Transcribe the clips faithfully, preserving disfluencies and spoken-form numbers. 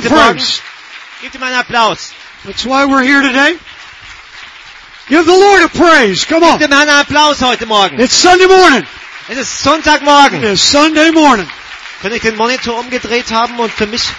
heute Morgen. Gebt ihm einen Applaus. That's why we're here today. Give the Lord a praise. Come on. Gebt ihm einen Applaus heute Morgen. It's Sunday morning. Es ist Sonntagmorgen. It is Sunday morning. Könnte ich den Monitor umgedreht haben und für mich...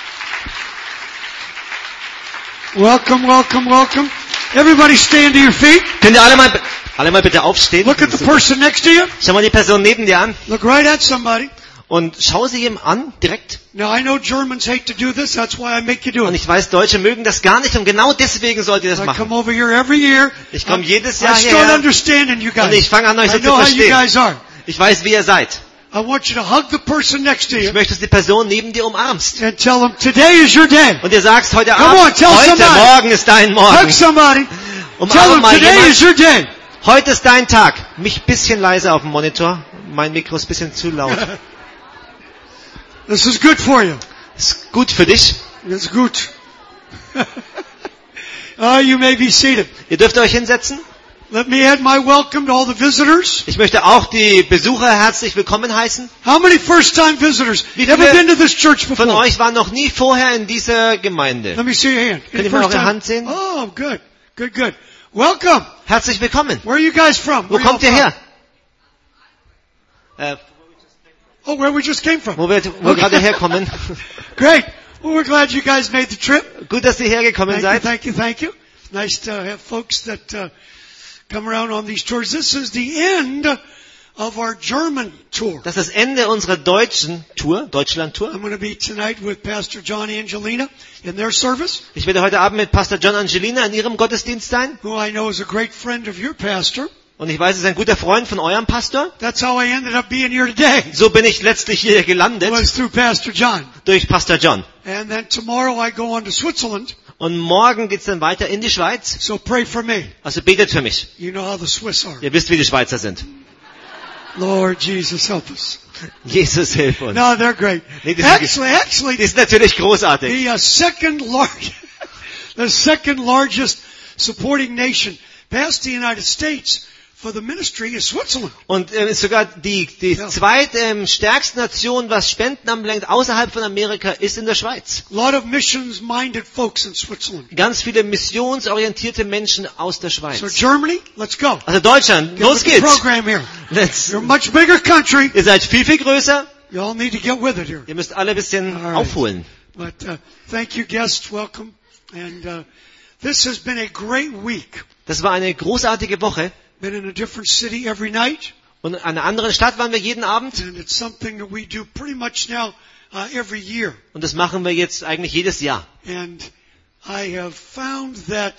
Welcome, welcome, welcome. Everybody stand to your feet. Könnt ihr alle mal, alle mal bitte aufstehen? Look at the person next to you. Schau mal die Person neben dir an. Look right at somebody. Und schau sie ihm an, direkt. Now I know Germans hate to do this, that's why I make you do Und it. ich weiß, Deutsche mögen das gar nicht und genau deswegen sollt ihr das I machen. come over here every year. Ich komme I- jedes I Jahr start hierher understanding you guys. und ich fange an, euch so I zu know how you verstehen. guys are. Ich weiß, wie ihr seid. I want you to hug the person next to Ich you möchte, dass die Person neben dir umarmst. and tell them, today is your day. Und ihr sagst heute Come Abend, on, tell heute somebody. Morgen ist dein Hug Morgen. somebody. Tell Umarm them, mal today is jemand. your day. Heute ist dein Tag. Mich ein bisschen leiser auf dem Monitor. Mein Mikro ist ein bisschen zu laut. This is good for you. Ist gut für dich. It's good. uh, you may be seated. Ihr dürft euch hinsetzen. Let me add my welcome to all the visitors. Ich möchte auch die Besucher herzlich willkommen heißen. How many first-time visitors? Wie Never viele been to this church Von before? euch waren noch nie vorher in dieser Gemeinde. Let me see your hand. Könnt Any ihr mal first eure time? Hand sehen? Oh, good. Good, good. Welcome. Herzlich willkommen. Where are you guys from? Wo Where you kommt ihr all her? Äh, from? Oh, where we just came from. wo wir, wo wir Okay. gerade herkommen. Great. Well, we're glad you guys made the trip. Gut, dass ihr hergekommen Thank you, seid. thank you, thank you. Nice to have folks that uh, come around on these tours. This is the end of our German tour. Das ist das Ende unserer deutschen Tour, Deutschland-Tour. I'm going to be tonight with Pastor John Angelina in their service, Ich werde heute Abend mit Pastor John Angelina in ihrem Gottesdienst sein. who I know is a great friend of your pastor. Und ich weiß, er ist ein guter Freund von eurem Pastor. That's how I ended up being here today. So bin ich letztlich hier gelandet Was through Pastor John. durch Pastor John. And then tomorrow I go on to Switzerland. Und morgen geht's dann weiter in die Schweiz. So pray for me. Also betet für mich. You know how the Swiss are. Ihr wisst, wie die Schweizer sind. Lord Jesus, help us. Jesus, hilf uns. No, they're great. Nee, die sind, Actually, actually, die sind natürlich großartig. the uh, second large, the second largest supporting nation past the United States for the ministry is Switzerland. Und äh, sogar die, die Ja. zweitstärkste Nation, was Spenden anbelangt, außerhalb von Amerika, ist in der Schweiz. A lot of missions-minded folks in Switzerland. Ganz viele missionsorientierte Menschen aus der Schweiz. So Germany, let's go. Also Deutschland, Get los with the geht's. program here. Let's, You're a much bigger country. ihr seid viel, viel größer. You all need to get with it here. Ihr müsst alle ein bisschen Alright. aufholen. But uh, thank you, guests. Welcome. And uh, this has been a great week. Das war eine großartige Woche. Been in a different city every night. Und in einer anderen Stadt waren wir jeden Abend. And it's something that we do pretty much now uh, every year. Und das machen wir jetzt eigentlich jedes Jahr. And I have found that,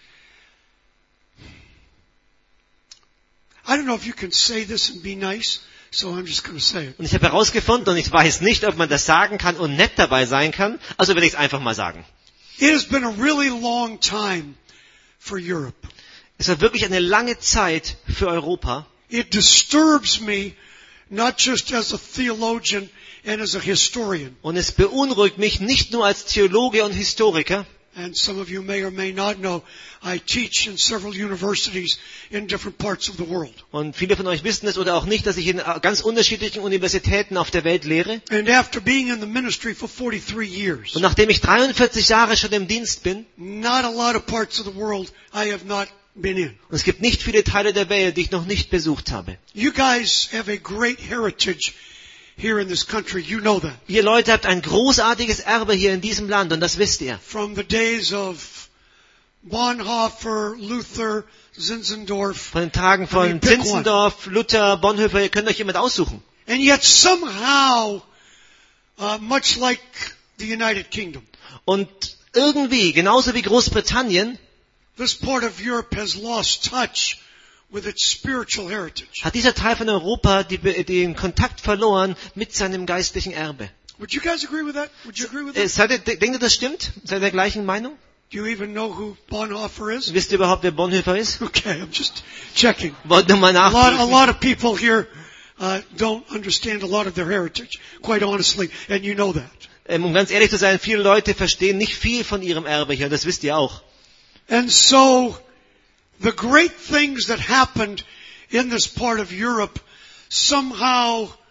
I don't know if you can say this and be nice, so I'm just going to say it. Und ich habe herausgefunden, und ich weiß nicht, ob man das sagen kann und nett dabei sein kann, also will ich es einfach mal sagen. It has been a really long time for Europe. Es war wirklich eine lange Zeit für Europa. It disturbs me, not just as a theologian and as a historian. Und es beunruhigt mich nicht nur als Theologe und Historiker. And some of you may or may not know, I teach in several universities in different parts of the world. Und viele von euch wissen es oder auch nicht, dass ich in ganz unterschiedlichen Universitäten auf der Welt lehre. And after being in the ministry for forty-three years, Und nachdem ich dreiundvierzig Jahre schon im Dienst bin, not a lot of parts of the world I have not been in. und es gibt nicht viele Teile der Welt, die ich noch nicht besucht habe. You guys have a great heritage here in this country. You know that. Ihr Leute habt ein großartiges Erbe hier in diesem Land und das wisst ihr. From the days of Bonhoeffer, Luther, Zinzendorf. Von den Tagen I von mean, pick Zinzendorf, Luther, Bonhoeffer, ihr könnt euch jemand aussuchen. And yet somehow, uh, much like the United Kingdom, Und irgendwie, genauso wie Großbritannien, this part of Europe has lost touch with its spiritual heritage. hat dieser Teil von Europa die, den Kontakt verloren mit seinem geistlichen Erbe. Would you guys agree with that? Would you agree with Äh, that? seid ihr, denkt ihr, das stimmt? Seid ihr der gleichen Meinung? Do you even know who Bonhoeffer is? Wisst ihr überhaupt, wer Bonhoeffer ist? Okay, I'm just checking. Wollt nur mal A lot, a nachprüfen. lot of people here uh, don't understand a lot of their heritage, quite honestly, and you know that. Ähm, um ganz ehrlich zu sein, viele Leute verstehen nicht viel von ihrem Erbe hier und das wisst ihr auch. And so, the great things that happened in this part of Europe somehow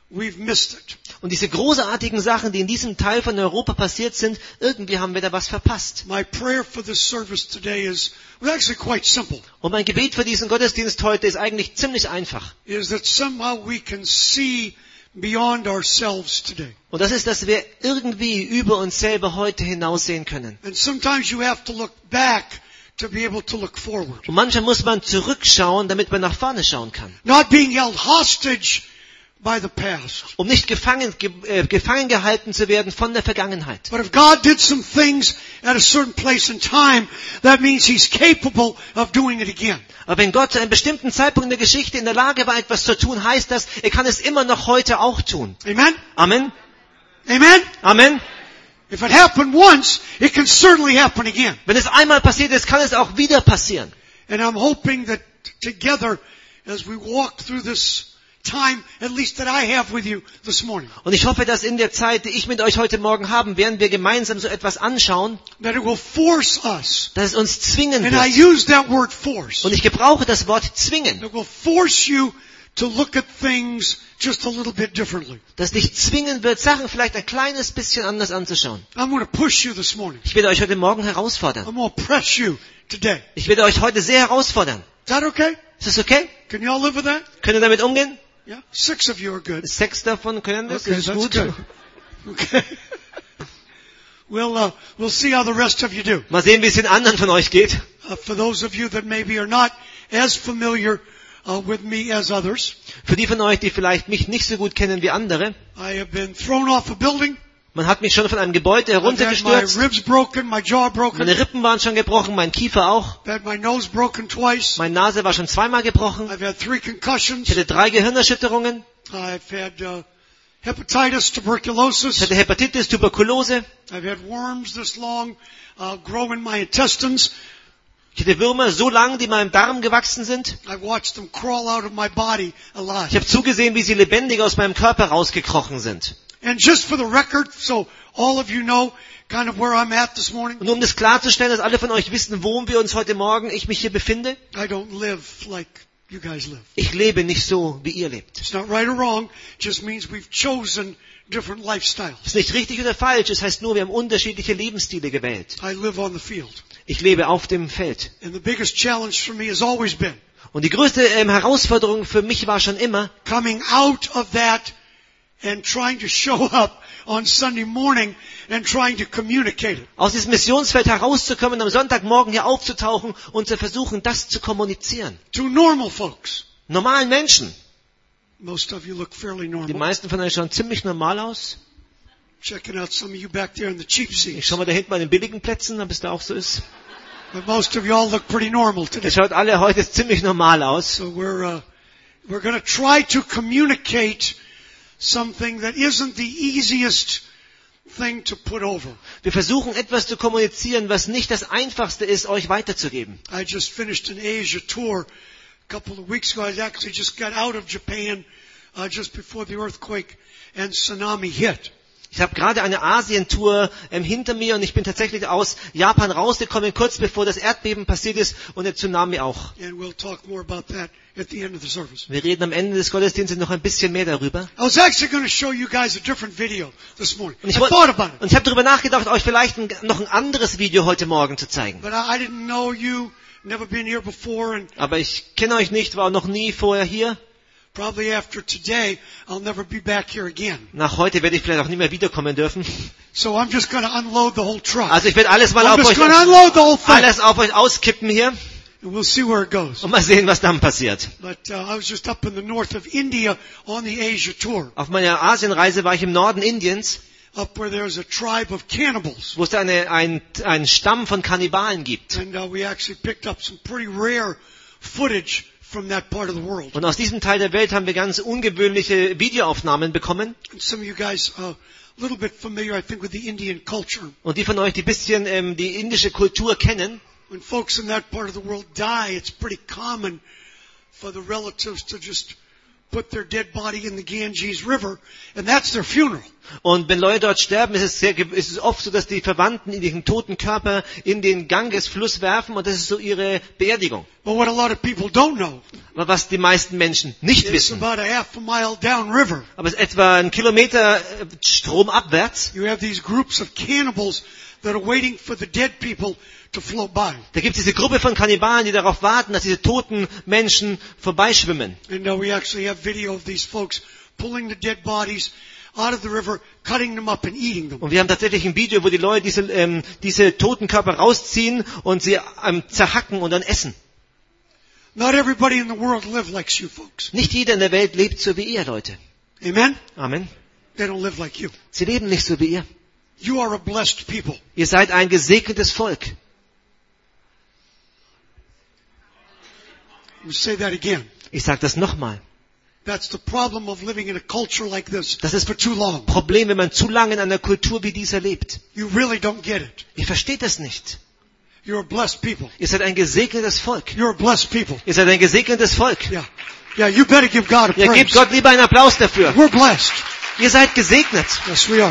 we've missed it. Und diese großartigen Sachen, die in diesem Teil von Europa passiert sind, irgendwie haben wir da was verpasst. My prayer for this service today is well, actually quite simple. Und mein Gebet für diesen Gottesdienst heute ist eigentlich ziemlich einfach. Is that somehow we can see beyond ourselves today. Und das ist, dass wir irgendwie über uns selber heute hinaussehen können. And sometimes you have to look back to be able to look forward. Und manchmal muss man zurückschauen, damit man nach vorne schauen kann. Not being held hostage by the past. Um nicht gefangen, ge, äh, gefangen gehalten zu werden von der Vergangenheit. But if God did some things at a certain place in time, that means He's capable of doing it again. Aber wenn Gott zu einem bestimmten Zeitpunkt in der Geschichte in der Lage war, etwas zu tun, heißt das, er kann es immer noch heute auch tun. Amen? Amen. Amen? Amen. If it happened once, it can certainly happen again. Wenn es einmal passiert ist, kann es auch wieder passieren. And I'm hoping that together, as we walk through this time, at least that I have with you this morning, Und ich hoffe, dass in der Zeit, die ich mit euch heute Morgen haben, werden wir gemeinsam so etwas anschauen, that it will force us. dass es uns zwingen And I wird. use that word force. Und ich gebrauche das Wort zwingen. It will force you to look at things just a little bit differently. Dass dich zwingen wird, Sachen vielleicht ein kleines bisschen anders anzuschauen. I'm going to push you this morning. Ich werde euch heute Morgen herausfordern. I'm going to press you today. Ich werde euch heute sehr herausfordern. Is that okay? Ist das okay? Can you all live with that? Könnt ihr damit umgehen? Yeah? Six of you are good. Sechs davon können das. Okay, Das ist that's gut. good. Okay. We'll, uh, we'll see how the rest of you do. Mal sehen, wie es den anderen von euch geht. Uh, for those of you that maybe are not as familiar uh, with me as others, Für die von euch, die vielleicht mich nicht so gut kennen wie andere. I have been thrown off a building. Man hat mich schon von einem Gebäude I've had my heruntergestürzt. ribs broken, my jaw broken. Meine Rippen waren schon gebrochen, mein Kiefer auch. I've had my nose broken twice. Meine Nase war schon zweimal gebrochen. I've had three concussions. Ich hatte drei Gehirnerschütterungen. I've had uh, hepatitis, tuberculosis. Ich hatte Hepatitis, Tuberkulose. I've had worms this long uh, grow in my intestines. Ich hatte Würmer so lang, die in meinem Darm gewachsen sind. I've watched them crawl out of my body Ich alive. habe zugesehen, wie sie lebendig aus meinem Körper rausgekrochen sind. And just for the record, so all of you know kind of where I'm at this morning, Und um das klarzustellen, dass alle von euch wissen, wo wir uns heute Morgen, ich mich hier befinde, I don't live like you guys live. ich lebe nicht so, wie ihr lebt. It's not right or wrong, it just means we've chosen different lifestyles. Das ist nicht richtig oder falsch, es heißt nur, wir haben unterschiedliche Lebensstile gewählt. I live on the field. Ich lebe auf dem Feld. And the biggest challenge for me has always been Und die größte ähm, Herausforderung für mich war schon immer, coming out of that and trying to show up on Sunday morning and trying to communicate it. aus diesem Missionsfeld herauszukommen, am Sonntagmorgen hier aufzutauchen und zu versuchen, das zu kommunizieren. To normal folks. Normalen Menschen. Most of you look fairly Die normal. meisten von euch schauen ziemlich normal aus. Checking out some of you back there in the cheap Ich seats. schau mal da hinten bei den billigen Plätzen, ob es da auch so ist. But most of you all look pretty normal today. Ihr schaut alle heute ziemlich normal aus. So we're, uh, we're going to try to communicate something that isn't the easiest thing to put over. Wir versuchen etwas zu kommunizieren, was nicht das Einfachste ist, euch weiterzugeben. I just finished an Asia tour a couple of weeks ago. I actually just got out of Japan uh, just before the earthquake and tsunami hit. Ich habe gerade eine Asientour ähm, hinter mir und ich bin tatsächlich aus Japan rausgekommen, kurz bevor das Erdbeben passiert ist und der Tsunami auch. And we'll talk more about that at the end of the service. Wir reden am Ende des Gottesdienstes noch ein bisschen mehr darüber. I was actually going to show you guys a different video this morning. Und I ich, wollt- thought about it. und ich habe darüber nachgedacht, euch vielleicht ein, noch ein anderes Video heute Morgen zu zeigen. But I, I didn't know you, never been here before, and Aber ich kenne euch nicht, war noch nie vorher hier. probably after today, I'll never be back here again. Nach heute werde ich vielleicht auch nicht mehr wiederkommen dürfen. So I'm just going to unload the whole truck. Also ich werde alles mal I'm auf just euch, going to unload the whole thing. alles auf euch auskippen hier And we'll see where it goes. und mal sehen, was dann passiert. But uh, I was just up in the north of India on the Asia tour, Auf meiner Asienreise war ich im Norden Indiens, up where there's a tribe of cannibals. wo es eine, ein, einen Stamm von Kannibalen gibt. And uh, we actually picked up some pretty rare footage from that part of the world. Und aus diesem Teil der Welt haben wir ganz ungewöhnliche Videoaufnahmen bekommen. And some of you guys uh, a little bit familiar, I think, with the Indian culture. Und die von euch, die bisschen ähm, die indische Kultur kennen, When folks in that part of the world die, it's pretty common for the relatives to just put their dead body in the Ganges River, and that's their funeral. Und wenn Leute dort sterben, ist es, sehr, ist es oft so, dass die Verwandten in ihren toten Körper in den Gangesfluss werfen und das ist so ihre Beerdigung. But what a lot of people don't know Aber was die meisten Menschen nicht is wissen, about a half a mile downriver, aber es ist etwa ein Kilometer äh, stromabwärts, you have these groups of cannibals that are waiting for the dead people to float by. da gibt es diese Gruppe von Kannibalen, die darauf warten, dass diese toten Menschen vorbeischwimmen. And uh, we actually have video of these folks pulling the dead bodies out of the river, cutting them up and eating them. Und wir haben tatsächlich ein Video, wo die Leute diese, ähm, diese toten Körper rausziehen und sie ähm, zerhacken und dann essen. Not everybody in the world live like you folks. Nicht jeder in der Welt lebt so wie ihr, Leute. Amen? Amen. They don't live like you. Sie leben nicht so wie ihr. You are a blessed people. Ihr seid ein gesegnetes Volk. Let me say that again. Ich sage das nochmal. That's the problem of living in a culture like this Das ist for too long. Problem, wenn man zu lange in einer Kultur wie dieser lebt. You really don't get it. Ihr versteht das nicht. You're a blessed people. Ihr seid ein gesegnetes Volk. You're a blessed people. Ihr seid ein gesegnetes Volk. Yeah. Yeah, you better give God a Ja, gebt praise. Gott lieber einen Applaus dafür. We're blessed. Ihr seid gesegnet. Yes, we are.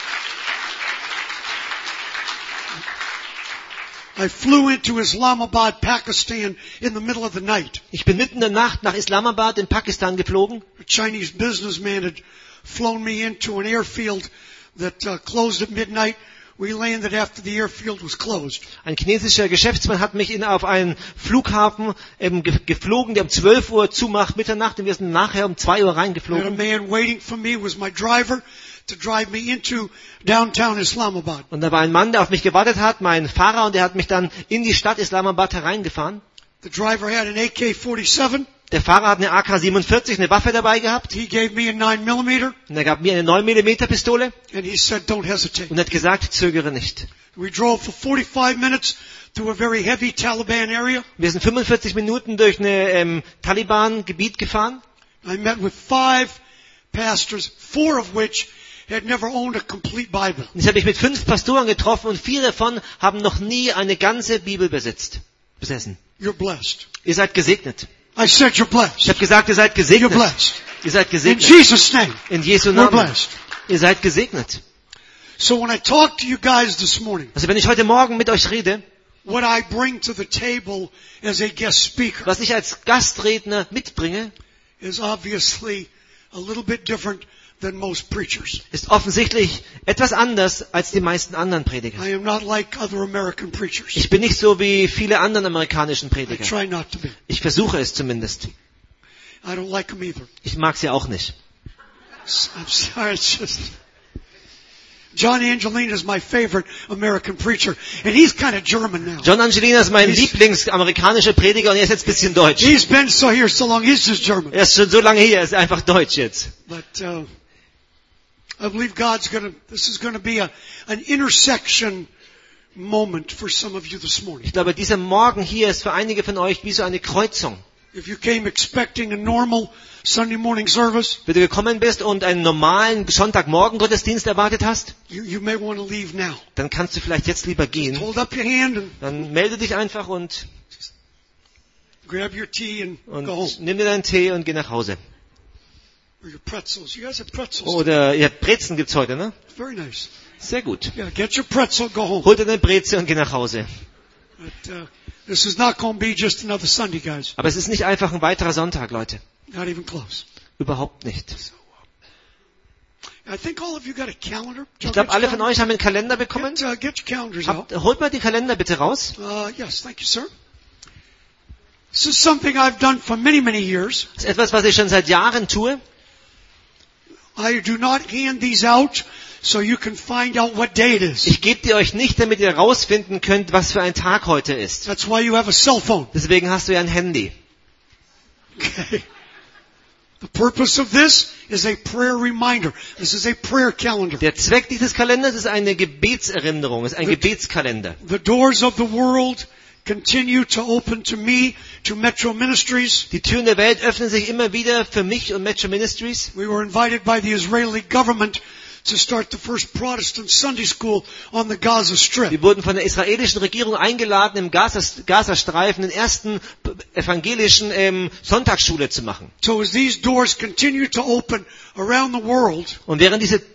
I flew into Islamabad, Pakistan in the middle of the night. Ich bin mitten in der Nacht nach Islamabad in Pakistan geflogen. A Chinese businessman had flown me into an airfield that uh, closed at midnight. We landed after the airfield was closed. Ein chinesischer Geschäftsmann hat mich in, auf einen Flughafen ähm, ge geflogen, der um zwölf Uhr zumacht, Mitternacht, und wir sind nachher um zwei Uhr And a reingeflogen. man waiting for me was my driver to drive me into downtown Islamabad. Und da war ein Mann, der auf mich gewartet hat, mein Fahrer, und der hat mich dann in die Stadt Islamabad hereingefahren. The driver had an A K forty-seven. Der Fahrer hat eine A K siebenundvierzig, eine Waffe dabei gehabt, He gave me a nine millimeter und er gab mir eine neun Millimeter Pistole and he said, don't hesitate. und hat gesagt, zögere nicht. We drove for forty-five minutes through a very heavy Taliban area. Wir sind fünfundvierzig Minuten durch eine ähm, Taliban-Gebiet gefahren. I met with five pastors, four of which had never owned a complete Bible. Und ich habe mich mit fünf Pastoren getroffen und vier davon haben noch nie eine ganze Bibel besitzt, besessen. You're blessed. Ihr seid gesegnet. I said you're Ich blessed. habe gesagt, ihr seid You're gesegnet. blessed. Ihr seid In gesegnet. Jesus' name, In Jesu we're Namen. blessed. Ihr seid gesegnet. So when I talk to you guys this morning, Also wenn ich heute Morgen mit euch rede, what I bring to the table as a guest speaker was ich als Gastredner mitbringe, is obviously a little bit different than most preachers. ist offensichtlich etwas anders als die meisten anderen Prediger. I am not like other American preachers. Ich bin nicht so wie viele anderen amerikanischen I Prediger. try not to be. Ich versuche es zumindest. I don't like them either. Ich mag sie auch nicht. I'm sorry, it's just... John Angelina is my favorite American preacher, and he's kind of German now. John Angelina ist mein He's- Lieblingsamerikanischer Prediger und er ist jetzt ein bisschen deutsch. He's been so here so long, he's just German. Er ist schon so lange hier, er ist einfach deutsch jetzt. But uh, I believe God's going to, this is going to be a, an intersection moment for some of you this morning. Ich glaube, dieser Morgen hier ist für einige von euch wie so eine Kreuzung. If you came expecting a normal Sunday morning service, Wenn du gekommen bist und einen normalen Sonntagmorgen-Gottesdienst erwartet hast, you, you may want to leave now. dann kannst du vielleicht jetzt lieber gehen. Hold up your hand and Dann melde dich einfach und, grab your tea and und go home. nimm dir deinen Tee und geh nach Hause. Or your pretzels. You guys have pretzels. Oder, ja, Brezen gibt's heute, ne? Very nice. Sehr gut. Yeah, get your pretzel, go home. Hol dir eine Breze und geh nach Hause. But uh, this is not going to be just another Sunday, guys. Aber es ist nicht einfach ein weiterer Sonntag, Leute. Not even close. Überhaupt nicht. I think all of you got a calendar. Ich glaube, alle von euch haben einen Kalender bekommen. Get, uh, get your calendars out. Habt, holt mal die Kalender bitte raus. Uh, yes, thank you, sir. This is something I've done for many, many years. Das ist etwas, was ich schon seit Jahren tue. I do not hand these out so you can find out what day it is. Ich gebe die euch nicht, damit ihr rausfinden könnt, was für ein Tag heute ist. That's why you have a cell phone. Deswegen hast du ja ein Handy. Okay. The purpose of this is a prayer reminder. This is a prayer calendar. Der Zweck dieses Kalenders ist eine Gebetserinnerung, ist ein Gebetskalender. The doors of the world continue to open to me, to Metro Ministries. Die Türen der Welt öffnen sich immer wieder für mich und Metro Ministries. We were invited by the Israeli government to start the first Protestant Sunday school on the Gaza Strip. Wir wurden von der israelischen Regierung eingeladen, im Gaza, Gazastreifen den ersten evangelischen ähm, Sonntagsschule zu machen. So as these doors continue to open around the world, Und während diese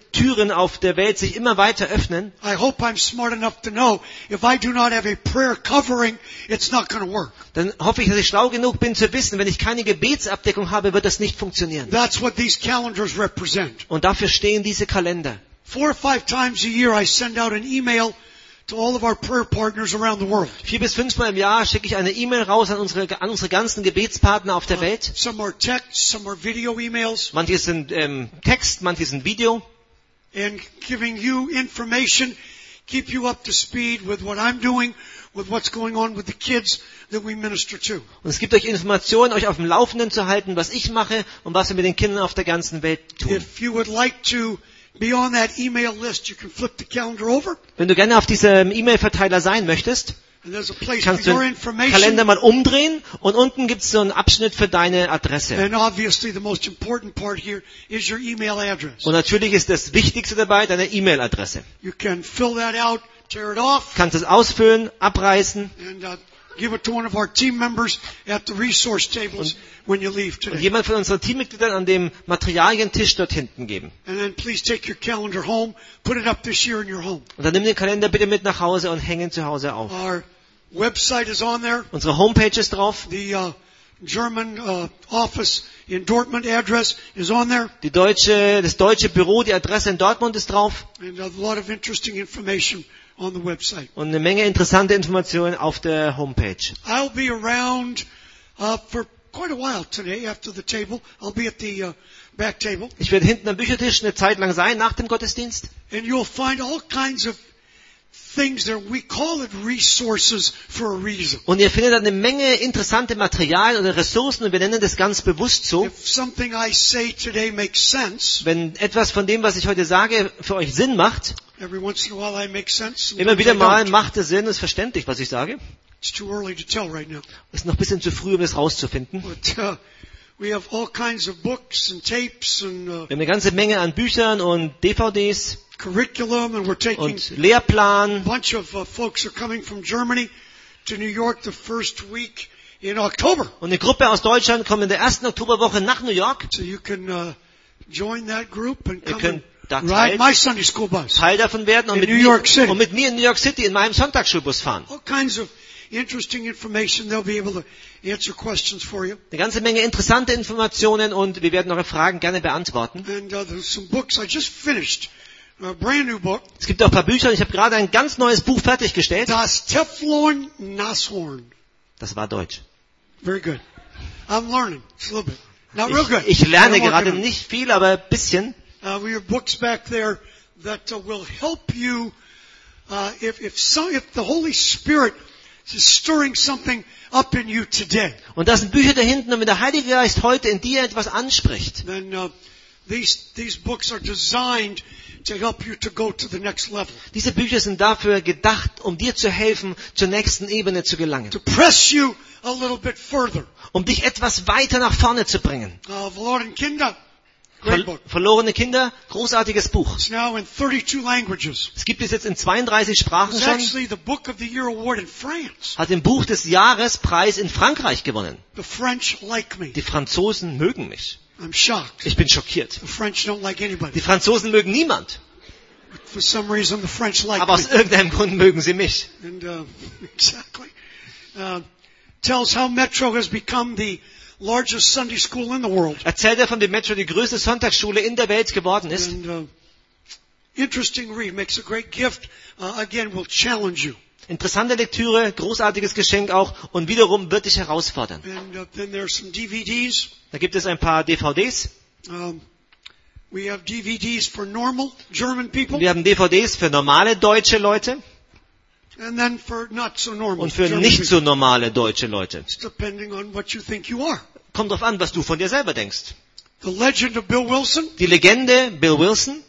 Türen auf der Welt sich immer weiter öffnen. I hope I'm smart enough to know if I do not have a prayer covering, it's not going to work. Dann hoffe ich, dass ich schlau genug bin zu wissen, wenn ich keine Gebetsabdeckung habe, wird das nicht funktionieren. That's what these calendars represent. Und dafür stehen diese Kalender. Four or five times a year I send out an email to all of our prayer partners around the world. Vier bis fünfmal im Jahr schicke ich eine E-Mail raus an unsere, an unsere ganzen Gebetspartner auf der Welt. Some are text, some are video emails. Manche sind ähm, Text, manche sind Video. And giving you information, keep you up to speed with what I'm doing, with what's going on with the kids that we minister to. Und es gibt euch Informationen, euch auf dem Laufenden zu halten, was ich mache und was wir mit den Kindern auf der ganzen Welt tun. If you would like to be on that email list, you can flip the calendar over. Wenn du gerne auf diesem E-Mail-Verteiler sein möchtest, And there's a place for kannst du your den information. Kalender mal umdrehen und unten gibt es so einen Abschnitt für deine Adresse. And obviously the most important part here is your email address. Und natürlich ist das Wichtigste dabei deine E-Mail-Adresse. You can fill that out, tear it off, Du kannst es ausfüllen, abreißen and uh, give it to one of our team members at the resource tables when you leave und today. jemand von unseren Teammitgliedern an dem Materialientisch dort hinten geben. And then please take your calendar home, put it up this year in your home. Und dann nimm den Kalender bitte mit nach Hause und häng ihn zu Hause auf. Our website is on there. Unsere Homepage ist drauf. The uh, German uh, office in Dortmund address is on there. Die deutsche, das deutsche Büro, die Adresse in Dortmund ist drauf. And a lot of interesting information on the website. Und eine Menge interessante Informationen auf der Homepage. I'll be around uh, for quite a while today after the table. I'll be at the uh, back table. Ich werde hinten am Büchertisch eine Zeit lang sein, nach dem Gottesdienst. And you'll find all kinds of things there. We call it resources for a reason. Und ihr findet eine Menge interessante Materialien oder Ressourcen und wir nennen das ganz bewusst so. If something I say today makes sense, Wenn etwas von dem, was ich heute sage, für euch Sinn macht, every once in a while I make sense. immer sometimes wieder I mal don't. macht es Sinn, ist verständlich, was ich sage. It's too early to tell right now. Ist noch ein bisschen zu früh, um das rauszufinden. But uh, we have all kinds of books and tapes and uh, Wir haben eine ganze Menge an Büchern und D V Ds curriculum, and we're taking und Lehrplan. a bunch of uh, folks are coming from Germany to New York the first week in October. Und eine Gruppe aus Deutschland kommt in der ersten Oktoberwoche nach New York. So you can uh, join that group and Ihr come könnt da and ride Teil, my Sunday school bus. Teil davon werden und In mit, New mir, York City. und mit mir in New York City in meinem Sonntagsschulbus fahren. All kinds of interesting information. They'll be able to answer questions for you. Eine ganze Menge interessante Informationen und wir werden eure Fragen gerne beantworten. And uh, there's some books I just finished. A brand new book. Es gibt auch ein paar Bücher und ich habe gerade ein ganz neues Buch fertiggestellt. Das Teflon Nashorn. Das war Deutsch. Very good. I'm learning. It's a little bit. Not real good. Ich, ich lerne I'm working gerade on it. nicht viel, aber ein bisschen. Uh, we have books back there that uh, will help you uh, if if some if the Holy Spirit is stirring something up in you today. Und da sind Bücher da hinten und wenn der Heilige Geist heute in dir etwas anspricht, Then uh, these these books are designed to help you to go to the next level. diese Bücher sind dafür gedacht, um dir zu helfen, zur nächsten Ebene zu gelangen. To press you a little bit further. Um dich etwas weiter nach vorne zu bringen. Uh, Verloren Kinder. Great Ver book. verlorene Kinder, großartiges Buch. It's now in thirty-two languages. Es gibt es jetzt in zweiunddreißig Sprachen It's schon. actually the Book of the Year award in France. Hat den Buch des Jahrespreis in Frankreich gewonnen. The French like me. Die Franzosen mögen mich. I'm shocked. Ich bin schockiert. The French don't like anybody. Die Franzosen mögen niemand. For some reason, the French like Aber aus me. irgendeinem Grund mögen sie mich. And uh, exactly uh, tells how Metro has become the largest Sunday school in the world. Erzählt er von dem Metro, die größte Sonntagsschule in der Welt geworden ist. And uh, interesting read, makes a great gift. Uh, again, will challenge you. Interessante Lektüre, großartiges Geschenk auch und wiederum wird dich herausfordern. And uh, then there's some D V Ds. Da gibt es ein paar D V Ds. Um, we have D V Ds for normal German people, Wir haben D V Ds für normale deutsche Leute and then for not so normal und für German nicht people. so normale deutsche Leute. It's depending on what you think you are. Kommt drauf an, was du von dir selber denkst. The Legend of Bill Wilson Die Legende Bill Wilson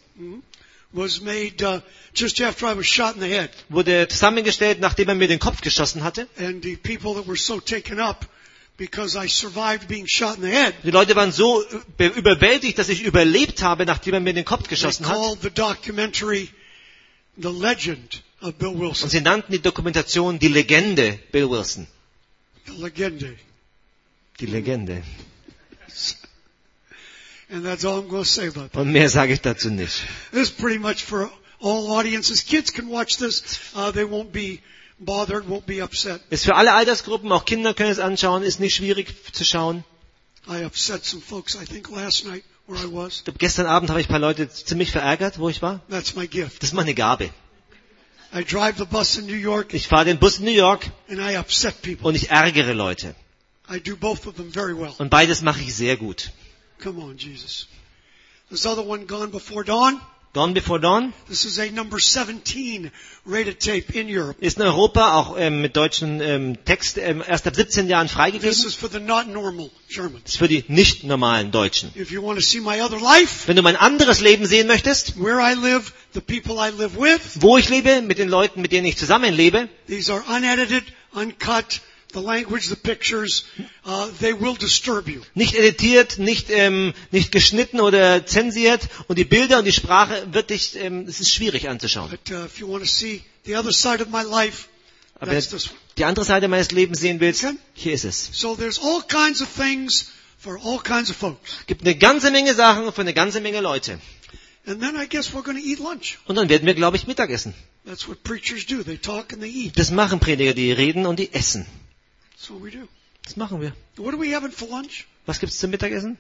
was made uh, just after I was shot in the head. wurde zusammengestellt, nachdem er mir den Kopf geschossen hatte. And the people that were so taken up because I survived being shot in the head, Die Leute waren so be- überwältigt, dass ich überlebt habe, nachdem er mir den Kopf they geschossen hat. called the documentary The Legend of Bill Und Wilson. sie nannten die Dokumentation die Legende Bill Wilson. The Legende. Die Legende. And that's all I'm going to say about that. Und mehr sage ich dazu nicht. This is pretty much for all audiences. Kids can watch this. Uh, they won't be bothered, won't be upset. Ist für alle Altersgruppen, auch Kinder können es anschauen, ist nicht schwierig zu schauen. I upset some folks, I think, last night where I was. Gestern Abend habe ich ein paar Leute ziemlich verärgert, wo ich war. That's my gift. Das ist meine Gabe. I drive the bus in New York Ich fahre den Bus in New York and I upset people. und ich ärgere Leute. I do both of them very well. Und beides mache ich sehr gut. Come on, Jesus. This other one, Gone Before Dawn. Gone Before Dawn This is a number seventeen rated tape in Europe. ist in Europa auch ähm, mit deutschem ähm, Text ähm, erst ab siebzehn Jahren This freigegeben. is for the not normal Germans. Das ist für die nicht normalen Deutschen. If you want to see my other life, Wenn du mein anderes Leben sehen möchtest, where I live, the people I live with, wo ich lebe, mit den Leuten, mit denen ich zusammenlebe, these are unedited, uncut, the language, the pictures, uh, they will disturb you. nicht editiert, nicht ähm, nicht geschnitten oder zensiert und die Bilder und die Sprache wird dich, ähm, es ist schwierig anzuschauen. But uh, if you want to see the other side of my life, Aber wenn that's du this one. die andere Seite meines Lebens sehen willst, Okay. hier ist es. So there's all kinds of things for all kinds of folks. Es gibt eine ganze Menge Sachen für eine ganze Menge Leute. And then I guess we're going to eat lunch. Und dann werden wir, glaube ich, Mittagessen. That's what preachers do. They talk and they eat. Das machen Prediger, die reden und die essen. That's what we do. Das machen wir. What are we having for lunch? Was gibt's zum Mittagessen?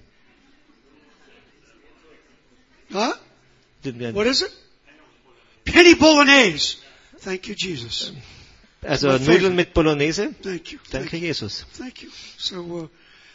Huh? Wir- What is it? Penny Bolognese. Thank you, Jesus. Also My favorite. Nudeln mit Bolognese. Thank you. Danke, Thank you. Jesus. Thank you. So, uh,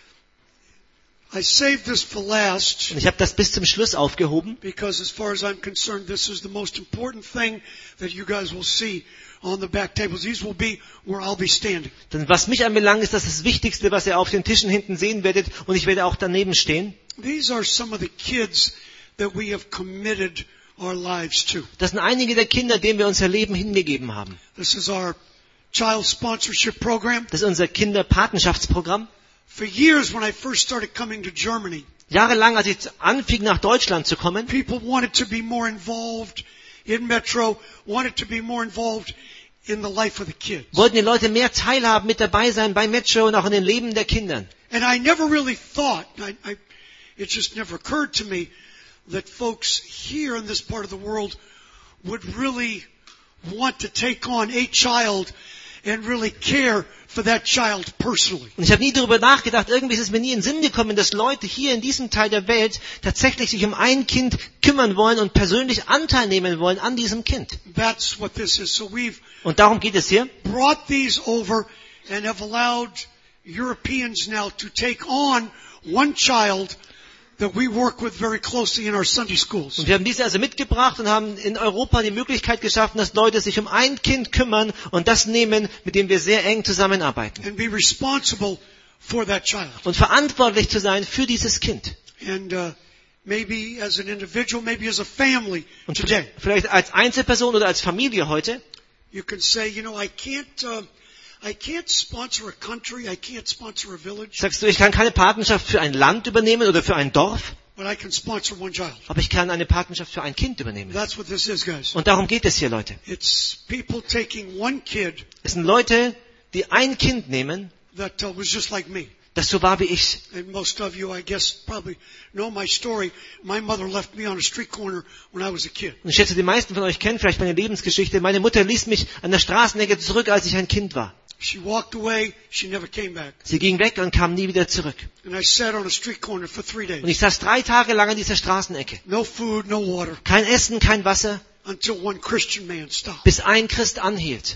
I saved this for last Und ich habe das bis zum Schluss aufgehoben, because as far as I'm concerned, this is the most important thing that you guys will see on the back tables. These will be where I'll be standing. denn was mich anbelangt, ist das das Wichtigste, was ihr auf den Tischen hinten sehen werdet und ich werde auch daneben stehen. These are some of the kids that we have committed our lives to. Das sind einige der Kinder, denen wir unser Leben hingegeben haben. This is our child sponsorship program. Das ist unser Kinderpatenschaftsprogramm. For years when I first started coming to Germany, Jahrelang, als ich anfing, nach Deutschland zu kommen, people wanted to be more involved in Metro, wanted to be more involved in the life of the kids. wollten die Leute mehr teilhaben, mit dabei sein bei Metro und auch in den Leben der Kinder. And I never really thought, I, I, it just never occurred to me that folks here in this part of the world would really want to take on a child and really care for that child personally. Und ich habe nie darüber nachgedacht, irgendwie ist es mir nie in den Sinn gekommen, dass Leute hier in diesem Teil der Welt tatsächlich sich um ein Kind kümmern wollen und persönlich Anteil nehmen wollen an diesem Kind. That's what this is. So we've Und darum geht es hier. brought these over and have allowed Europeans now to take on one child that we work with very closely in our Sunday schools. Und wir haben diese also mitgebracht und haben in Europa die Möglichkeit geschaffen, dass Leute sich um ein Kind kümmern und das nehmen, mit dem wir sehr eng zusammenarbeiten. And be responsible for that child. Und verantwortlich zu sein für dieses Kind. And uh, maybe as an individual, maybe as a family Und today, vielleicht als Einzelperson oder als Familie heute. you can say, you know, I can't, uh, I can't sponsor a country, I can't sponsor a village, Sagst du, ich kann keine Patenschaft für ein Land übernehmen oder für ein Dorf, but I can sponsor one child. aber ich kann eine Patenschaft für ein Kind übernehmen. That's what this is, guys. Und darum geht es hier, Leute. It's people taking one kid Es sind Leute, die ein Kind nehmen, that uh, was just like me. das so war wie ich. And most of you, I guess, probably know my story. My mother left me on a street corner when I was a kid. Und ich schätze, die meisten von euch kennen vielleicht meine Lebensgeschichte. Meine Mutter ließ mich an der Straßenecke zurück, als ich ein Kind war. She walked away. She never came back. Sie ging weg und kam nie wieder zurück. And I sat on a street corner for three Und days. ich saß drei Tage lang an dieser Straßenecke. No food, no water, Kein Essen, kein Wasser, until one Christian man stopped. bis ein Christ anhielt.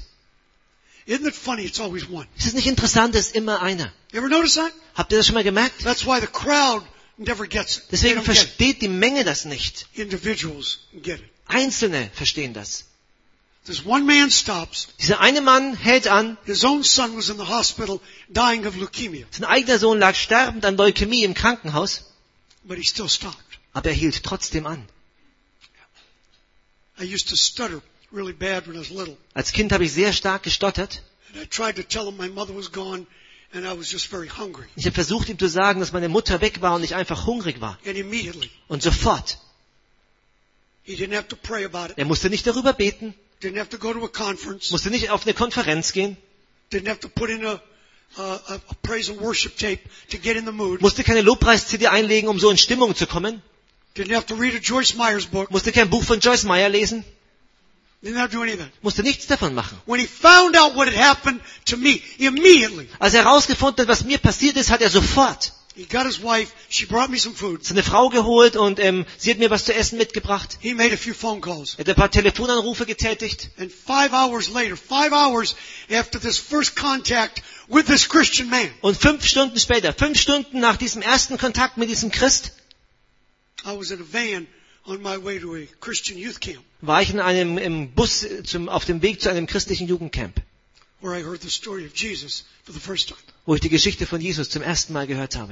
Isn't it funny? It's always one. Ist es nicht interessant, es ist immer einer. You ever notice that? Habt ihr das schon mal gemerkt? That's why the crowd never gets it. They Deswegen don't get it. versteht die Menge das nicht. Individuals get it. Einzelne verstehen das. This one man stops. Dieser eine Mann hält an, His own son was in the hospital dying of leukemia, sein eigener Sohn lag sterbend an Leukämie im Krankenhaus, but he still stopped. aber er hielt trotzdem an. I used to stutter really bad when I was little. Als Kind habe ich sehr stark gestottert. And I tried to tell him my mother was gone and I was just very hungry. Ich habe versucht, ihm zu sagen, dass meine Mutter weg war und ich einfach hungrig war. And immediately, Und sofort. he didn't have to pray about it. Er musste nicht darüber beten, Didn't have to go to a conference. musste nicht auf eine Konferenz gehen, Didn't have to put in a, uh, a, a praise and worship tape to get in the mood. Musste keine Lobpreis-C D einlegen, um so in Stimmung zu kommen. Didn't have to read a Joyce Meyer's book. Musste kein Buch von Joyce Meyer lesen. Didn't have to do any of that. Musste nichts davon machen. When he found out what had happened to me, immediately, Als er herausgefunden hat, was mir passiert ist, hat er sofort he got his wife, she brought me some food. seine Frau geholt und ähm, sie hat mir was zu essen mitgebracht. He made a few phone calls. Er hat ein paar Telefonanrufe getätigt. And five hours later, five hours after this first contact with this Christian man, Und fünf Stunden später, fünf Stunden nach diesem ersten Kontakt mit diesem Christ, I was in a van on my way to a Christian youth camp war ich in einem im Bus zum, auf dem Weg zu einem christlichen Jugendcamp, where I heard the story of Jesus for the first time. wo ich die Geschichte von Jesus zum ersten Mal gehört habe.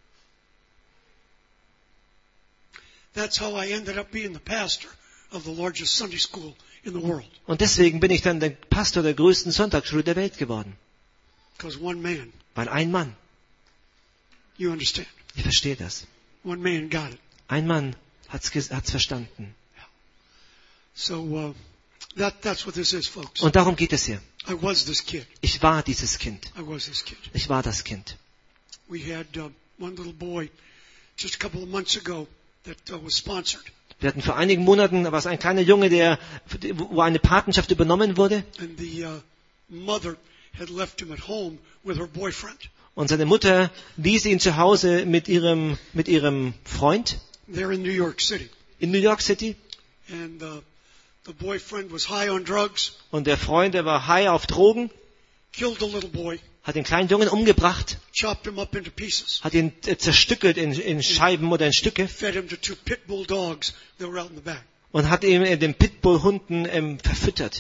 That's how I ended up being the pastor of the largest Sunday school in the world. Und deswegen bin ich dann der Pastor der größten Sonntagsschule der Welt geworden. Because one man, Weil ein Mann, you understand, ich verstehe das, one man got it. ein Mann hat's, ges- hat's verstanden. So uh, that that's what this is, folks. Und darum geht es hier. I was this kid. Ich war dieses Kind. I was this kid. Ich war das Kind. We had uh, one little boy just a couple of months ago that uh, was sponsored. Wir hatten vor einigen Monaten, war es ein kleiner Junge, der, wo eine Patenschaft übernommen wurde. And the uh, mother had left him at home with her boyfriend. Und seine Mutter ließ ihn zu Hause mit ihrem, mit ihrem Freund They're in New York City. in New York City. And uh, the boyfriend was high on drugs, Und der Freund, der war high auf Drogen, killed the little boy, hat den kleinen Jungen umgebracht, chopped him up into pieces, hat ihn äh, zerstückelt in, in Scheiben oder in Stücke fed him to two pit bull dogs that were out in the back. und hat ihn äh, den Pitbull-Hunden ähm, verfüttert.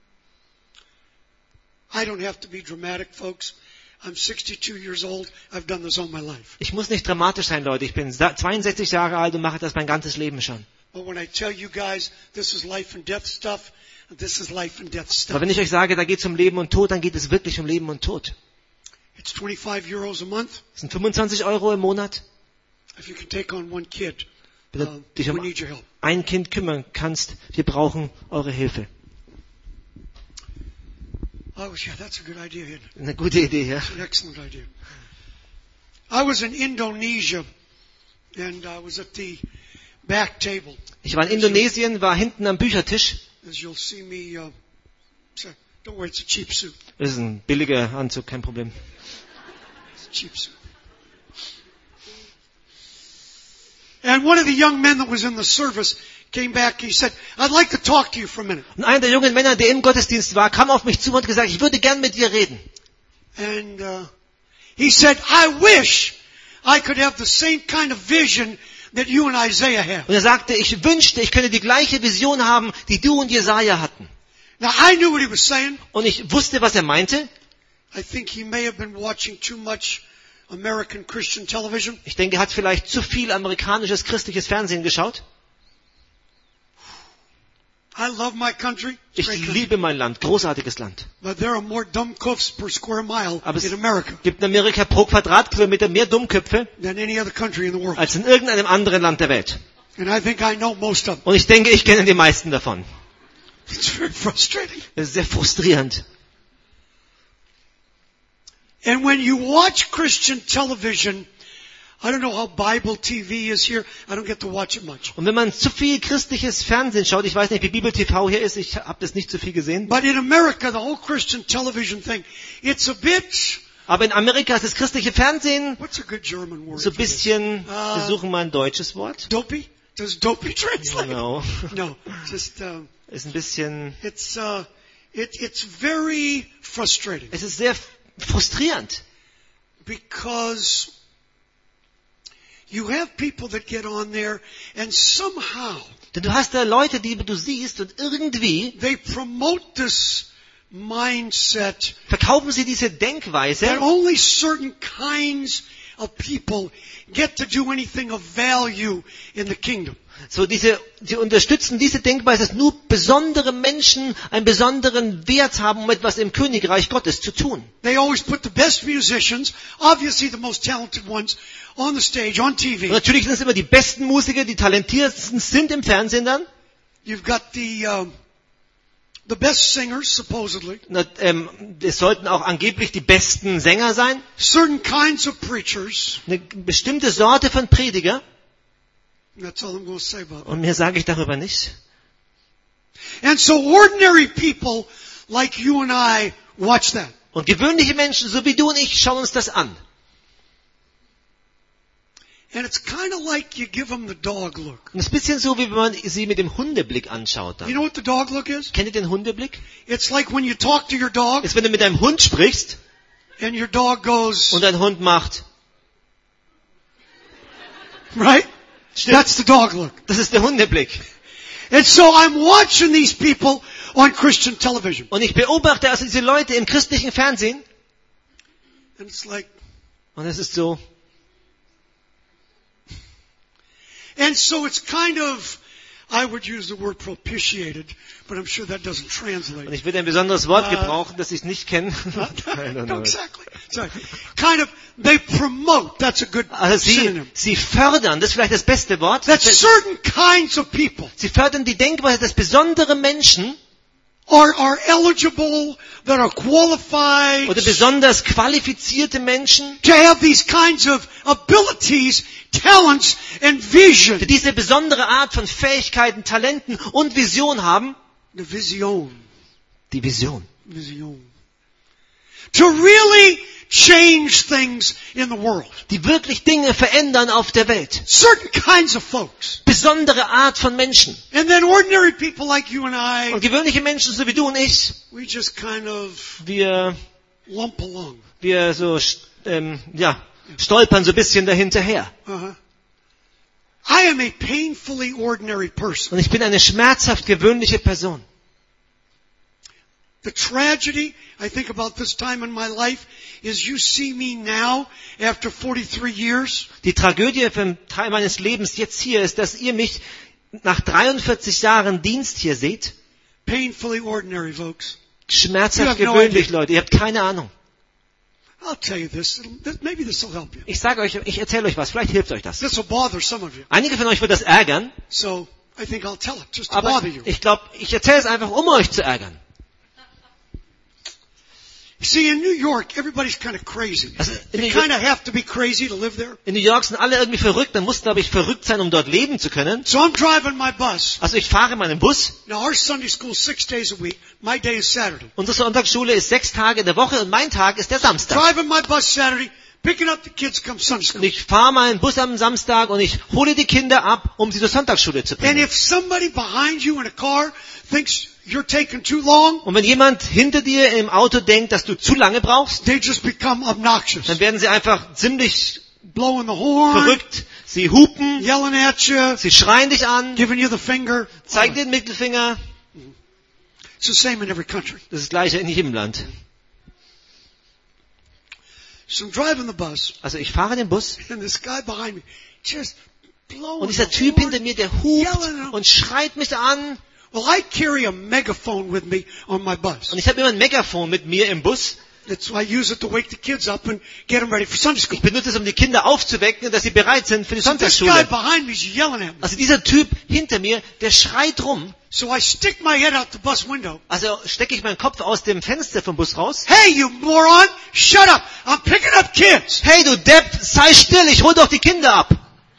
I don't have to be dramatic, folks. I'm sixty-two years old. I've done this all my life. Ich muss nicht dramatisch sein, Leute. Ich bin sa- zweiundsechzig Jahre alt und mache das mein ganzes Leben schon. But when I tell you guys this is life and death stuff, this is life and death Aber stuff. wenn ich euch sage, da geht es um Leben und Tod, dann geht es wirklich um Leben und Tod. It's twenty-five euros a month. Das sind fünfundzwanzig Euro im Monat. If you can take on one kid, Wenn du um, dich we um need your help. ein Kind kümmern kannst, wir brauchen eure Hilfe. Oh, yeah, that's a good idea, isn't it? Eine gute Idee, ja. It's an excellent idea. I was in Indonesia, and I was at the back table. Ich war in Indonesien, war hinten am Büchertisch. As you'll see me, uh, say, don't worry, it's a cheap suit. Das ist ein billiger Anzug, kein Problem. It's a cheap suit. And one of the young men that was in the service came back. He said, I'd like to talk to you for a minute. Und einer der jungen Männer, der im Gottesdienst war, kam auf mich zu und hat gesagt, ich würde gern mit dir reden. And uh, he said, I wish I could have the same kind of vision that you and Isaiah have. Und er sagte, ich wünschte, ich könnte die gleiche Vision haben, die du und Jesaja hatten. Now, I knew what he was saying. Und ich wusste, was er meinte. I think he may have been watching too much American Christian television. Ich denke, er hat vielleicht zu viel amerikanisches christliches Fernsehen geschaut. I love my country. It's a Ich great country. liebe mein Land, großartiges Land. But there are more dumbcuffs per square mile Aber es in America gibt in Amerika pro Quadratkilometer mehr Dummköpfe than any other country in the world. als in irgendeinem anderen Land der Welt. And I think I know most of them. Und ich denke, ich kenne die meisten davon. It's very frustrating. Das ist sehr frustrierend. And when you watch Christian television, I don't know how Bible T V is here. I don't get to watch it much. Und wenn man zu viel christliches Fernsehen schaut, ich weiß nicht, wie Bibel T V hier ist, ich habe das nicht zu viel gesehen. But in America, the whole Christian television thing, it's a bit, Aber in Amerika ist das christliche Fernsehen what's a good German word so ein for this? bisschen, Ah. wir suchen mal ein deutsches Wort. Dopey? Does dopey translate? Genau. No, just, um, Ist ein bisschen, it's, uh, it, it's very frustrating es ist sehr frustrierend. because you have people that get on there and somehow Denn du hast da Leute, die du siehst und irgendwie they promote this mindset verkaufen sie diese that Denkweise, only certain kinds of people get to do anything of value in the kingdom. so diese, sie unterstützen diese Denkweise, dass nur besondere Menschen einen besonderen Wert haben, um etwas im Königreich Gottes zu tun. They always put the best musicians, obviously the most talented ones, on the stage, on T Und V. natürlich sind es immer die besten Musiker, die talentiertesten sind im Fernsehen dann. You've got the um, the best singers, supposedly. Na, ähm, es sollten auch angeblich die besten Sänger sein. Certain kinds of preachers. Eine bestimmte Sorte von Prediger. That's all I'm going to say about that. Und mehr sage ich darüber nicht. And so ordinary people like you and I watch that. Und gewöhnliche Menschen, so wie du und ich, schauen uns das an. And it's kind of like you give them the dog look. Und es ist ein bisschen so, wie wenn man sie mit dem Hundeblick anschaut. You Dann. know what the dog look is? Kennt ihr den Hundeblick? It's like when you talk to your dog Das ist, wenn du mit deinem Hund sprichst and your dog goes, und dein Hund macht. right? Stimmt. That's the dog look. Das ist der Hundeblick. And so I'm watching these people on Christian television. Und ich beobachte also diese Leute im christlichen Fernsehen. And it's like, Und es ist so. and so it's kind of, I would use the word propitiated, but I'm sure that doesn't Und translate. ich würde ein besonderes Wort Äh. gebrauchen, das ich nicht kenne. I don't No, know. exactly. Sorry. Kind of, they promote. That's a good Also sie, synonym. sie fördern, das ist vielleicht das beste Wort. That certain kinds of people Sie fördern die Denkweise, dass besondere Menschen are, are eligible, that are qualified oder besonders qualifizierte Menschen to have these kinds of abilities, talents, and vision. für diese besondere Art von Fähigkeiten, Talenten und Vision haben. The vision. Die Vision. Vision. To really change things in the world. Die wirklich Dinge verändern auf der Welt. Certain kinds of folks. Besondere Art von Menschen. And then ordinary people like you and I, Und gewöhnliche Menschen, so wie du und ich, we just kind of wir, lump along. wir so, ähm, ja, stolpern so ein bisschen dahinterher. Uh-huh. I am a painfully ordinary person. Und ich bin eine schmerzhaft gewöhnliche Person. The tragedy, I think about this time in my life, is you see me now after forty-three years. Die Tragödie vom Teil meines Lebens jetzt hier ist, dass ihr mich nach dreiundvierzig Jahren Dienst hier seht. Painfully ordinary, folks. Schmerzhaft You have no gewöhnlich, idea. Leute. Ihr habt keine Ahnung. I'll tell you this. It'll- this- Maybe this will help you. Ich sage euch, ich erzähle euch was. Vielleicht hilft euch das. This will bother some of you. Einige von euch wird das ärgern, So I think I'll tell it just to aber bother you. ich glaube, ich erzähle es einfach, um euch zu ärgern. See, in New York, everybody's kind of crazy. Also, in You New kind of have to be crazy to live there. In New York sind alle irgendwie verrückt. Man muss, glaube ich, verrückt sein, um dort leben zu können. So I'm driving my bus. Also ich fahre meinen Bus. Now our Sunday school is six days a week. My day is Saturday. Unsere Sonntagsschule ist sechs Tage in der Woche und mein Tag ist der Samstag. Driving my bus Saturday, picking up the kids come Sunday Und school. ich fahre meinen Bus am Samstag und ich hole die Kinder ab, um sie zur Sonntagsschule zu And bringen. if somebody behind you in a car thinks you're taking too long, Und wenn jemand hinter dir im Auto denkt, dass du zu lange brauchst, they just become obnoxious. dann werden sie einfach ziemlich Blowing the horn, verrückt. Sie hupen, yelling at you, sie schreien dich an, giving you the finger. zeigen den Mittelfinger. It's the same in every country. Das ist das Gleiche in jedem Land. So I'm driving the bus, Also ich fahre den Bus and this guy behind me just blowing und dieser the Typ horn. hinter mir, der hupt und schreit mich an. Well, I carry a megaphone with me on my bus. Und ich habe immer ein Megafon mit mir im Bus. That's why I use it to wake the kids up and get them ready for Sunday school. Ich benutze es, um die Kinder aufzuwecken, dass sie bereit sind für die So this guy Sonntagsschule. behind me is yelling at me. Also dieser Typ hinter mir, der schreit rum. So I stick my head out the bus window. Also stecke ich meinen Kopf aus dem Fenster vom Bus raus. Hey, you moron! Shut up! I'm picking up kids! Hey du Depp, sei still, ich hol doch die Kinder ab.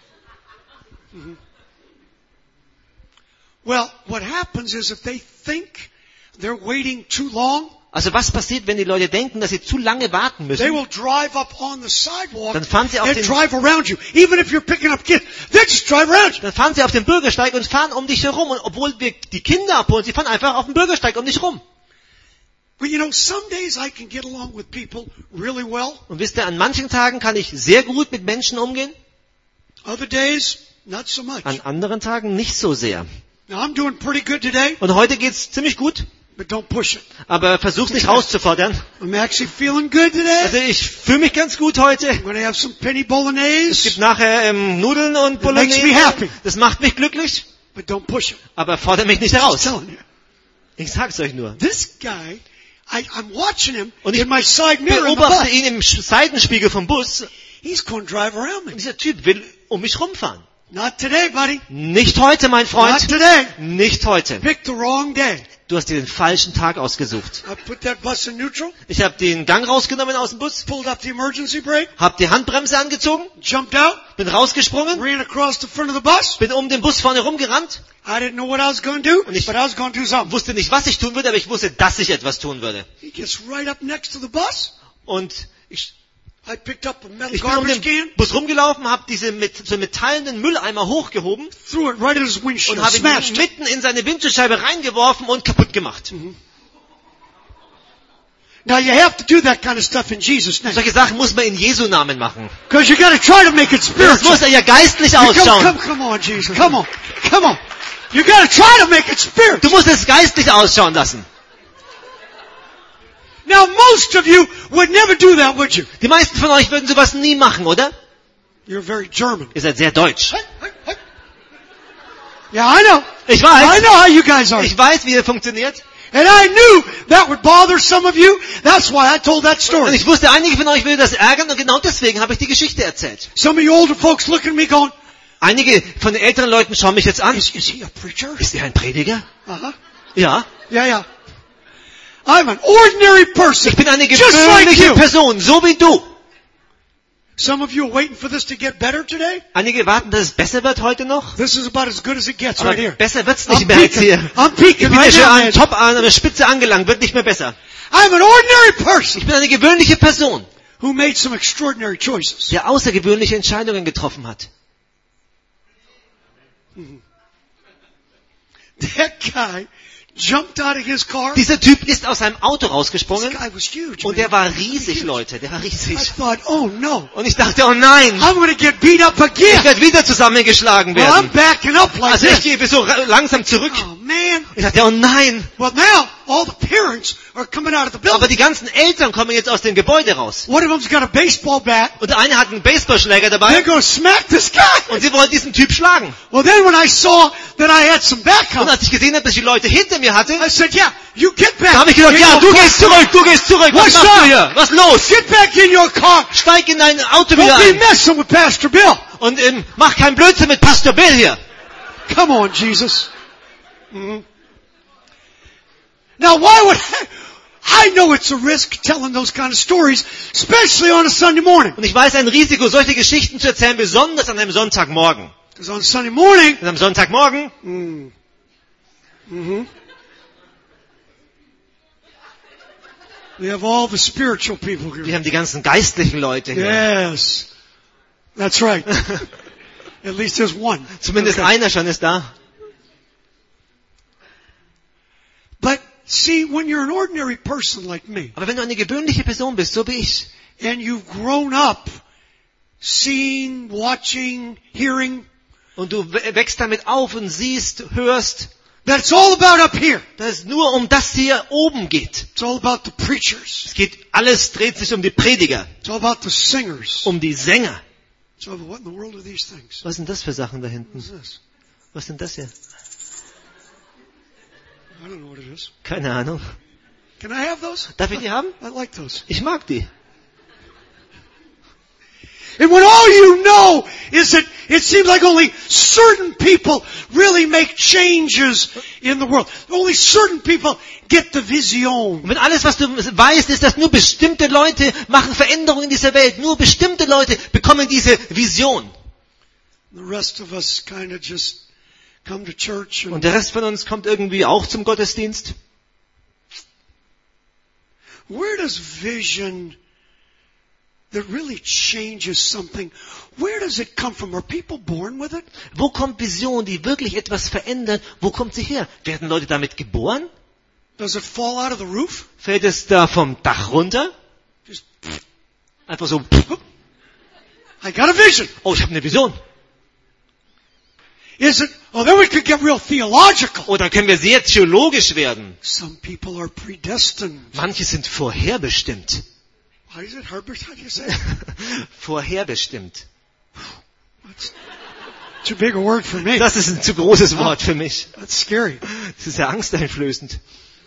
Well, what happens is if they think they're waiting too long, Also was passiert, wenn die Leute denken, dass sie zu lange warten they müssen? will drive up on the sidewalk Dann fahren sie auf and den- drive around you. Even if you're picking up kids, they just drive around you. Dann fahren sie auf den Bürgersteig und fahren um dich herum. Und obwohl wir die Kinder abholen, sie fahren einfach auf den Bürgersteig um dich rum. But you know, some days I can get along with people really well. Und wisst ihr, an manchen Tagen kann ich sehr gut mit Menschen umgehen. Other days, not so much. An anderen Tagen nicht so sehr. Now I'm doing pretty good today, Und heute geht's ziemlich gut. but don't push it. Aber versuch's nicht rauszufordern. I'm actually feeling good today. Also ich fühle mich ganz gut heute. I'm going to have some penny Es gibt bolognese, nachher ähm, Nudeln und It makes me Bolognese. happy. Das macht mich glücklich. but don't push it. Aber fordert mich nicht I'm heraus. telling you. Ich sag's euch nur. This guy, I, I'm watching him Und ich in my side mirror in the beobachte bus. ihn im Sch- Seitenspiegel vom Bus. He's going to drive around me. Und dieser Typ will um mich rumfahren. Not today, buddy. Nicht heute, mein Not Freund. today. Nicht heute. Picked the wrong day. Du hast dir den falschen Tag ausgesucht. I put that bus in neutral, Ich habe den Gang rausgenommen aus dem Bus, pulled up the emergency brake, habe die Handbremse angezogen, jumped out, bin rausgesprungen, ran across the front of the bus. bin um den Bus vorne rumgerannt, I didn't know what I was going to do, Und ich- but I was going to do something. wusste nicht, was ich tun würde, aber ich wusste, dass ich etwas tun würde. He gets right up next to the bus. Und ich, I picked up a metal ich bin um garbage den can, Bus rumgelaufen, habe diese mit, so metallenen Mülleimer hochgehoben threw it right at his und windshield, habe ihn smashed it. mitten in seine Windschutzscheibe reingeworfen und kaputt gemacht. Now you have to do that kind of stuff in Jesus' name. Solche Sachen muss man in Jesu Namen machen. Because you got to try to make it Das spiritual. muss ja geistlich You come, ausschauen. come, come on, Jesus. Come on. Come on. You got to try to make it Du spiritual. musst es geistlich ausschauen lassen. Now most of you would never do that, would you? Die meisten von euch würden sowas nie machen, oder? You're very German. Ihr seid sehr deutsch. Hey, hey, hey. Yeah, I know. Ich I weiß. know how you guys are. Ich weiß, wie ihr funktioniert. And I knew that would bother some of you. That's why I told that Und story. ich wusste, einige von euch würde das ärgern und genau deswegen habe ich die Geschichte erzählt. Some of you older folks look at me going, Einige von den älteren Leuten schauen mich jetzt an. is, is he a preacher? Ist er ein Prediger? Uh-huh. Ja. Yeah, yeah. I'm an ordinary person. Ich bin eine Just like gewöhnliche you. Person, so wie du. Some of you are waiting for this to get better today. Einige warten, dass es besser wird heute noch. This is about as good as it gets Aber right here. besser wird's I'm nicht mehr als peaking. hier. I'm Ich peaking bin ja right schon now, an man. Top an der Spitze angelangt, wird nicht mehr besser. I'm an ordinary person Ich bin eine gewöhnliche Person, who made some extraordinary choices. der außergewöhnliche Entscheidungen getroffen hat. That guy jumped out of his car. Dieser Typ ist aus seinem Auto This rausgesprungen guy was huge. und man. der war riesig, Huge. Leute, der war I riesig. thought, oh no, Und ich dachte, oh nein, I'm going to get beat up ich again. werde wieder zusammengeschlagen Well, I'm werden. backing up like Also ich this. gehe so ra- langsam zurück. Oh man. Ich dachte, oh nein. Well, now all the parents are coming out of the Aber building. die ganzen Eltern kommen jetzt aus dem Gebäude raus. One of them's got a baseball bat. Und der eine hat einen Baseballschläger They're dabei going to smack this guy. und sie wollen diesen Typ schlagen. Well, then when I saw that I had some Und backup, als ich gesehen habe, dass ich die Leute hinter mir hatte, I said, yeah, you get back. da habe ich gesagt, in ja, your du car. gehst zurück, du gehst zurück. Was What's machst up? du hier? Was los? Get back in your car. Steig in dein Auto wieder Don't be ein messing with Pastor Bill. und ähm, mach keinen Blödsinn mit Pastor Bill hier. Come on, Jesus. Mhm. Now, why would I, I know it's a risk telling those kind of stories, especially on a Sunday morning. Und ich weiß ein Risiko, solche Geschichten zu erzählen, besonders an einem Sonntagmorgen. Because on Sunday morning, Und am Sonntagmorgen, mm, mhm. we have all the spiritual people wir here. haben die ganzen geistlichen Leute hier. Yes. That's right. At least there's one. Zumindest Okay. einer schon ist da. But see, when you're an ordinary person like me, Aber wenn du eine gewöhnliche Person bist, so wie ich, and you've grown up seeing, watching, hearing, und du w- wächst damit auf und siehst, hörst, that it's all about up here. dass es nur um das hier oben geht. It's all about the preachers. Es geht, alles dreht sich um die Prediger, It's all about the singers. um die Sänger. So what in the world are these things? Was sind das für Sachen da What hinten? is this? Was sind das hier? I don't know what it is. Keine Ahnung. Can I have those? Darf ich die haben? I like those. Ich mag die. And when all you know is that it seems like only certain people really make changes in the world. Only certain people get the vision. Und wenn alles, was du weißt, ist, dass nur bestimmte Leute machen Veränderungen in dieser Welt. Nur bestimmte Leute bekommen diese Vision. The rest of us kind of just come to church and Und der Rest von uns kommt irgendwie auch zum Gottesdienst. where does vision that really changes something, where does it come from? Are people born with it? Wo kommt Vision, die wirklich etwas verändert? Wo kommt sie her? Werden Leute damit geboren? Does it fall out of the roof? Fällt es da vom Dach runter? Just, Einfach so, I got a vision. oh, ich habe eine Vision. Is it, oh, then we could get real theological. Oh, dann können wir sehr theologisch werden. Some people are predestined. Manche sind vorherbestimmt. What is it, Herbert? How do you say? Vorherbestimmt. That's too big a word for me. Das ist ein zu großes Wort für mich. That's scary. Das ist ja angsteinflößend.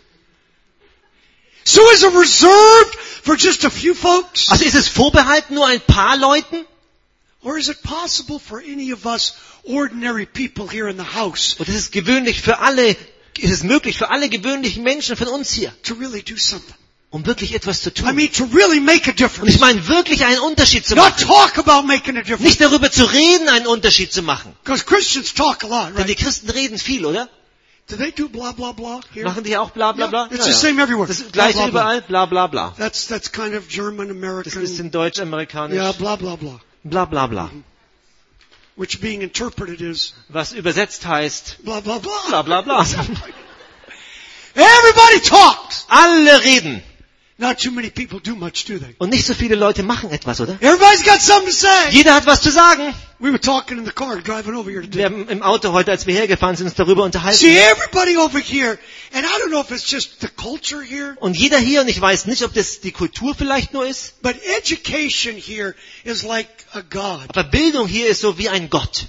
So is it reserved for just a few folks? Also ist es vorbehalten nur ein paar Leuten? Or is it possible for any of us ordinary people here in the house Und es ist gewöhnlich für alle ist es möglich für alle gewöhnlichen Menschen von uns hier, to really do something. um wirklich etwas zu I tun. mean, to really make a Und difference. ich meine, wirklich einen Unterschied zu Not machen. talk about making a difference. Nicht darüber zu reden, einen Unterschied zu machen. Because Christians talk a lot, Denn right? die Christen reden viel, oder? Do they do blah, blah, blah here? Machen die auch bla bla bla? Yeah, it's the same everywhere. Das Blah, gleiche blah, blah. überall, bla bla bla. That's, that's kind of German, Das American. ist in Deutsch, Amerikanisch, Yeah, blah, blah, blah. bla bla bla. Which being interpreted is Was übersetzt heißt, blah, blah, blah. bla bla bla. Everybody talks. Alle reden. Not too many people do much, do they? Und nicht so viele Leute machen etwas, oder? Everybody's got something to say. Jeder hat was zu sagen. We were talking in the car driving over here Wir today. haben im Auto heute, als wir hergefahren sind, uns darüber unterhalten. See, everybody over here, and I don't know if it's just the culture here, Und jeder hier, und ich weiß nicht, ob das die Kultur vielleicht nur ist, but education here is like a god. aber Bildung hier ist so wie ein Gott.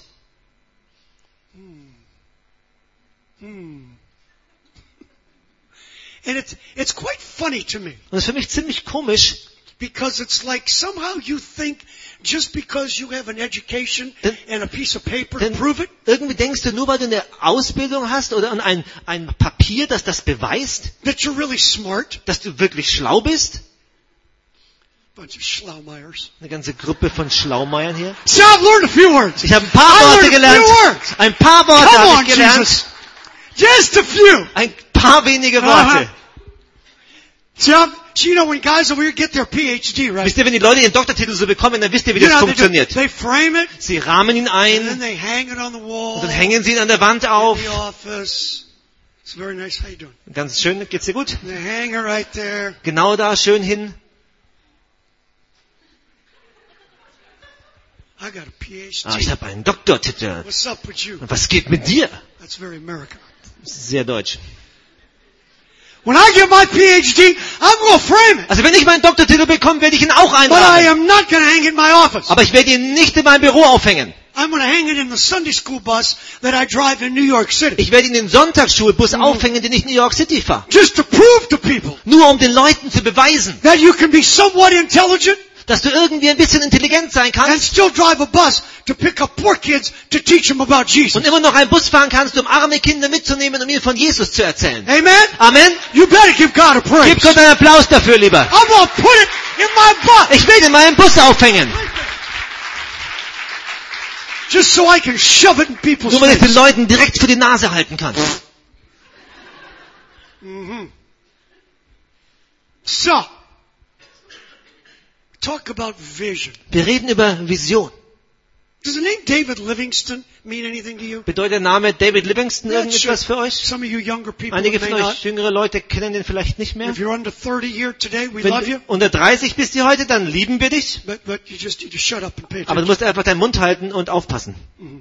Hmm. And it's, it's quite funny to me. Und das ist für mich ziemlich komisch, Because it's like somehow you think just because you have an education Denn- and a piece of paper to denn prove it, irgendwie denkst du, nur weil du eine Ausbildung hast oder ein, ein Papier, das das beweist, that you're really smart. dass du wirklich schlau bist. Bunch of Schlaumeiers. Eine ganze Gruppe von Schlaumeiern hier. So I've learned a few words. Ich habe ein paar I Worte learned a gelernt. few words. Ein paar Worte Come habe on, ich gelernt. Jesus. Just a few. Ein paar wenige Worte. Uh-huh. See, I'm, so you know when guys over here get their P H D, right? Wisst ihr, wenn die Leute ihren Doktortitel so bekommen, dann wisst ihr, wie You das know, they, do, funktioniert. they frame it, Sie rahmen ihn and then ein they hang it on the wall und dann hängen sie ihn an der Wand auf. in the office. It's very nice. How you doing? Ganz schön, geht's dir gut? They hang it right there. Genau da, schön hin. I got a P H D. Ah, ich habe einen Doktortitel. What's up with you? Und was geht mit dir? That's very American. Sehr deutsch. When I get my P H D, I'm going to frame it. Also wenn ich meinen Doktortitel bekomme, werde ich ihn auch But I einrahmen. am not going to hang it in my office. Aber ich werde ihn nicht in meinem Büro aufhängen. I'm going to hang it in the Sunday school bus that I drive in New York City. Ich werde ihn in den Sonntagsschulbus aufhängen, den ich in New York City fahre. Just to prove to people Nur um den Leuten zu beweisen, that you can be somewhat intelligent dass du irgendwie ein bisschen intelligent sein and kannst still drive a bus to pick up poor kids to teach them about Jesus. und immer noch einen Bus fahren kannst, um arme Kinder mitzunehmen, um ihnen von Jesus zu erzählen. Amen? Amen. You better give God a praise. Gib Gott einen Applaus dafür, lieber. I'm going to put it in my bus Ich will den in meinem Bus aufhängen. just so I can shove it in people's Nur weil ich den faces. Leuten direkt für die Nase halten kann. Mhm. So, talk about vision. Wir reden über Vision. Does the name David Livingston mean anything to you? Bedeutet der Name David Livingston Yeah, irgendetwas für euch? Some of you younger people Einige may von not. euch jüngere Leute kennen den vielleicht nicht mehr. If you're under thirty here today, we Wenn love you. du unter dreißig bist du heute, dann lieben wir dich. But, but you just need to shut up and pay Aber du attention. musst einfach deinen Mund halten und aufpassen.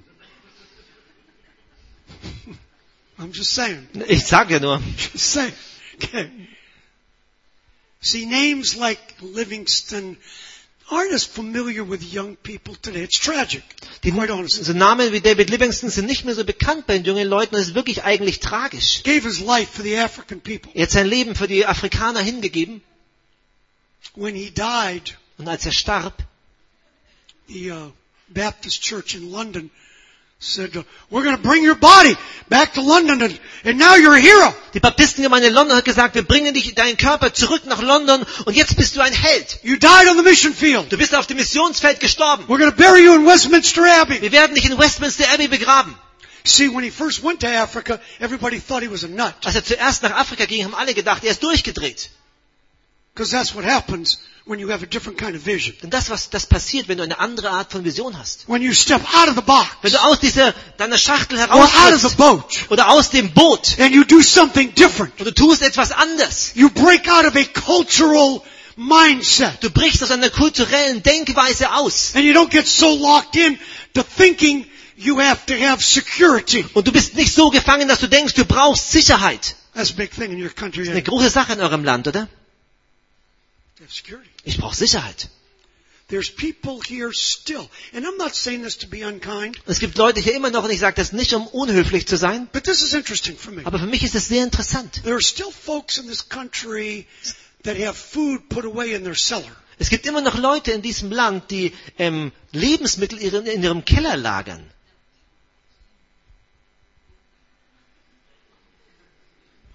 I'm just saying. Ich sage ja nur. Just saying. Okay. See, names like Livingston aren't as familiar with young people today. It's tragic. Die, Quite honestly. so Namen wie David Livingston sind nicht mehr so bekannt bei den jungen Leuten. Das ist wirklich eigentlich tragisch. Gave his life for the African people. Er hat sein Leben für die Afrikaner hingegeben. When he died, Und als er starb, the uh, Baptist church in London said, uh, we're going to bring your body back to London and, and now you're a hero. die Baptistengemeinde in London hat gesagt, wir bringen dich, deinen Körper zurück nach London und jetzt bist du ein Held. You died on the mission field. Du bist auf dem Missionsfeld gestorben. We're going to bury you in Westminster Abbey. Wir werden dich in Westminster Abbey begraben. See, when he first went to Africa, everybody thought he was a nut. Als er zuerst nach Afrika ging, haben alle gedacht, er ist durchgedreht. Because that's what happens when you have a different kind of vision. Denn das, was das passiert, wenn du eine andere Art von Vision hast. When you step out of the box Wenn du aus dieser, deiner Schachtel or out of the heraustrittst boat oder aus dem Boot and you do something different. und du tust etwas anders. You break out of a cultural mindset. Du brichst aus einer kulturellen Denkweise aus. And you don't get so locked in to thinking you have to have security. Und du bist nicht so gefangen, dass du denkst, du brauchst Sicherheit. That's a big thing in your country. Das ist Yeah. eine große Sache in eurem Land, oder? You have security. Ich brauche Sicherheit. There's people here still, and I'm not saying this to be unkind, Und es gibt Leute hier immer noch, und ich sage das nicht, um unhöflich zu sein, but this is interesting for me. aber für mich ist es sehr interessant. There are still folks in this country that have food put away in their cellar. Es gibt immer noch Leute in diesem Land, die ähm, Lebensmittel ihren, in ihrem Keller lagern.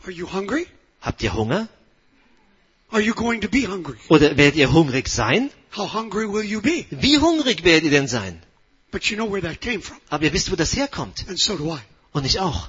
Are you hungry? Habt ihr Hunger? Are you going to be hungry? Oder werdet ihr hungrig sein? How hungry will you be? Wie hungrig werdet ihr denn sein? But you know where that came from. Aber ihr wisst, wo das herkommt. And so do I. Und ich auch.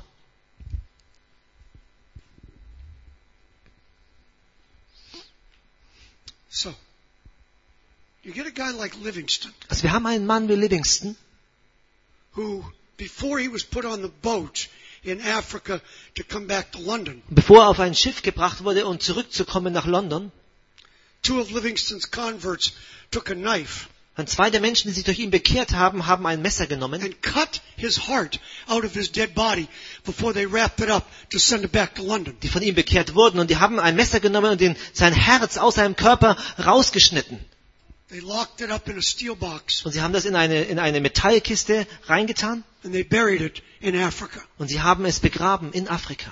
So, you get a guy like Livingston, Also wir haben einen Mann wie Livingston, who, before he was put on the boat in Africa to come back to London, bevor er auf ein Schiff gebracht wurde, um zurückzukommen nach London, two of Livingston's converts took a knife und zwei der Menschen, die sich durch ihn bekehrt haben, haben ein Messer genommen and cut his heart out of his dead body before they wrapped it up to send it back to London. die von ihm bekehrt wurden, und die haben ein Messer genommen und den, sein Herz aus seinem Körper rausgeschnitten. They locked it up in a steel box Und sie haben das in eine, in eine Metallkiste reingetan and they buried it in Africa. und sie haben es begraben in Afrika.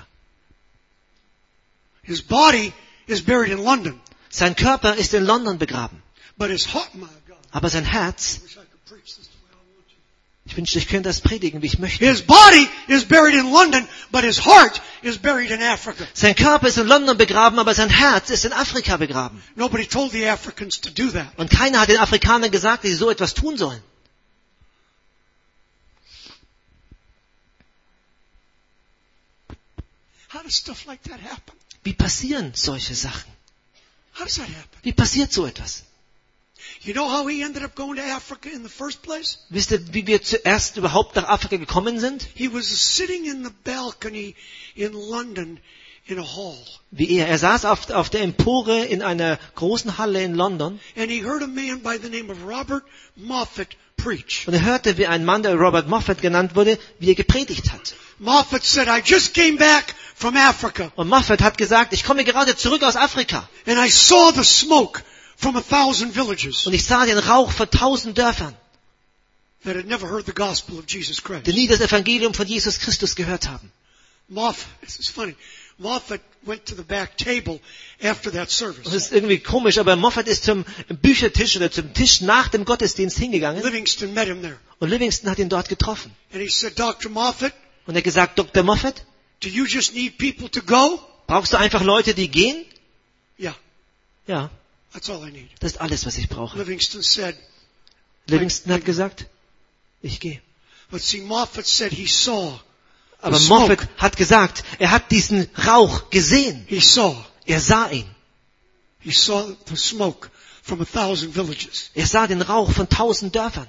His body is buried in London, Sein Körper ist in London begraben, but his heart, my God, aber sein Herz, I wish I could preach this the way I want to. ich wünschte, ich könnte das predigen, wie ich möchte. His body is buried in London, but his heart is buried in Africa. Sein Körper ist in London begraben, aber sein Herz ist in Afrika begraben. Nobody told the Africans to do that. Und keiner hat den Afrikanern gesagt, dass sie so etwas tun sollen. How does stuff like that happen? Wie passieren solche Sachen? How does that happen? Wie passiert so etwas? You know how he ended up going to Africa in the first place? Wisst ihr, wie wir zuerst überhaupt nach Afrika gekommen sind? He was sitting in the balcony in London in a hall. Wie er. Er saß auf, auf der Empore in einer großen Halle in London And he heard a man by the name of Robert Moffat preach. und er hörte, wie ein Mann, der Robert Moffat genannt wurde, wie er gepredigt hat. Moffat said, I just came back from Africa Und Moffat hat gesagt, ich komme gerade zurück aus Afrika and I saw the smoke from a thousand villages und ich sah den Rauch von tausend Dörfern, that had never heard the gospel of Jesus Christ. die nie das Evangelium von Jesus Christus gehört haben. Moffat, this is funny. Moffat went to the back table after that Und service. das ist irgendwie komisch, aber Moffat ist zum Büchertisch oder zum Tisch nach dem Gottesdienst hingegangen Livingston met him there. und Livingston hat ihn dort getroffen. And he said, Doctor Moffat, Und er hat gesagt, Doktor Moffat, do you just need people to go? brauchst du einfach Leute, die gehen? Yeah, Ja, that's all I need. das ist alles, was ich brauche. Livingston said, Livingston hat gesagt, ich gehe. but see, Moffat said he saw. Aber The Moffat smoke. hat gesagt, er hat diesen Rauch gesehen. He saw. Er sah ihn. He saw the smoke from a thousand villages. Er sah den Rauch von tausend Dörfern.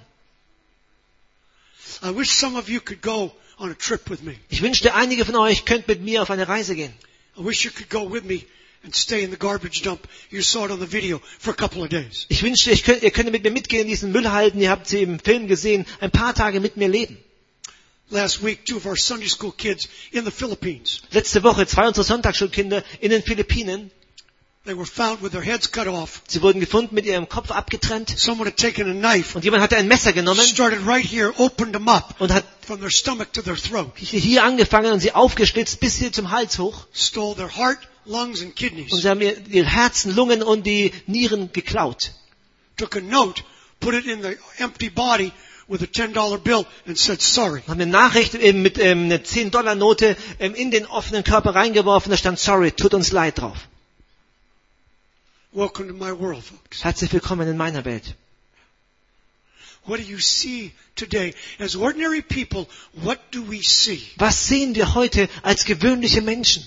I wish some of you could go on a trip with me. Ich wünschte, einige von euch könnt mit mir auf eine Reise gehen. I wish you could go with me and stay in the garbage dump. You saw it on the video for a couple of days. Ich wünschte, ich könnt, ihr könntet mit mir mitgehen in diesen Müllhalden. Ihr habt sie im Film gesehen. Ein paar Tage mit mir leben. Last week, two of our Sunday school kids in the Philippines, Letzte Woche zwei unserer Sonntagsschulkinder in den Philippinen. they were found with their heads cut off. Sie wurden gefunden mit ihrem Kopf abgetrennt. Someone had taken a knife, Und jemand hatte ein Messer genommen started right here, opened them up und hat from their stomach to their throat, hier angefangen und sie aufgeschlitzt bis hier zum Hals hoch. stole their heart, lungs, and Und kidneys, sie haben ihr, ihr Herzen, Lungen und die Nieren geklaut. took a note, put it in the empty body with a ten dollar bill and said sorry. Haben eine Nachricht eben mit ähm, einer zehn Dollar Note ähm, in den offenen Körper reingeworfen. Da stand, sorry, tut uns leid drauf. Welcome to my world, folks. Herzlich willkommen in meiner Welt. What do you see today? As ordinary people, what do we see? Was sehen wir heute als gewöhnliche Menschen?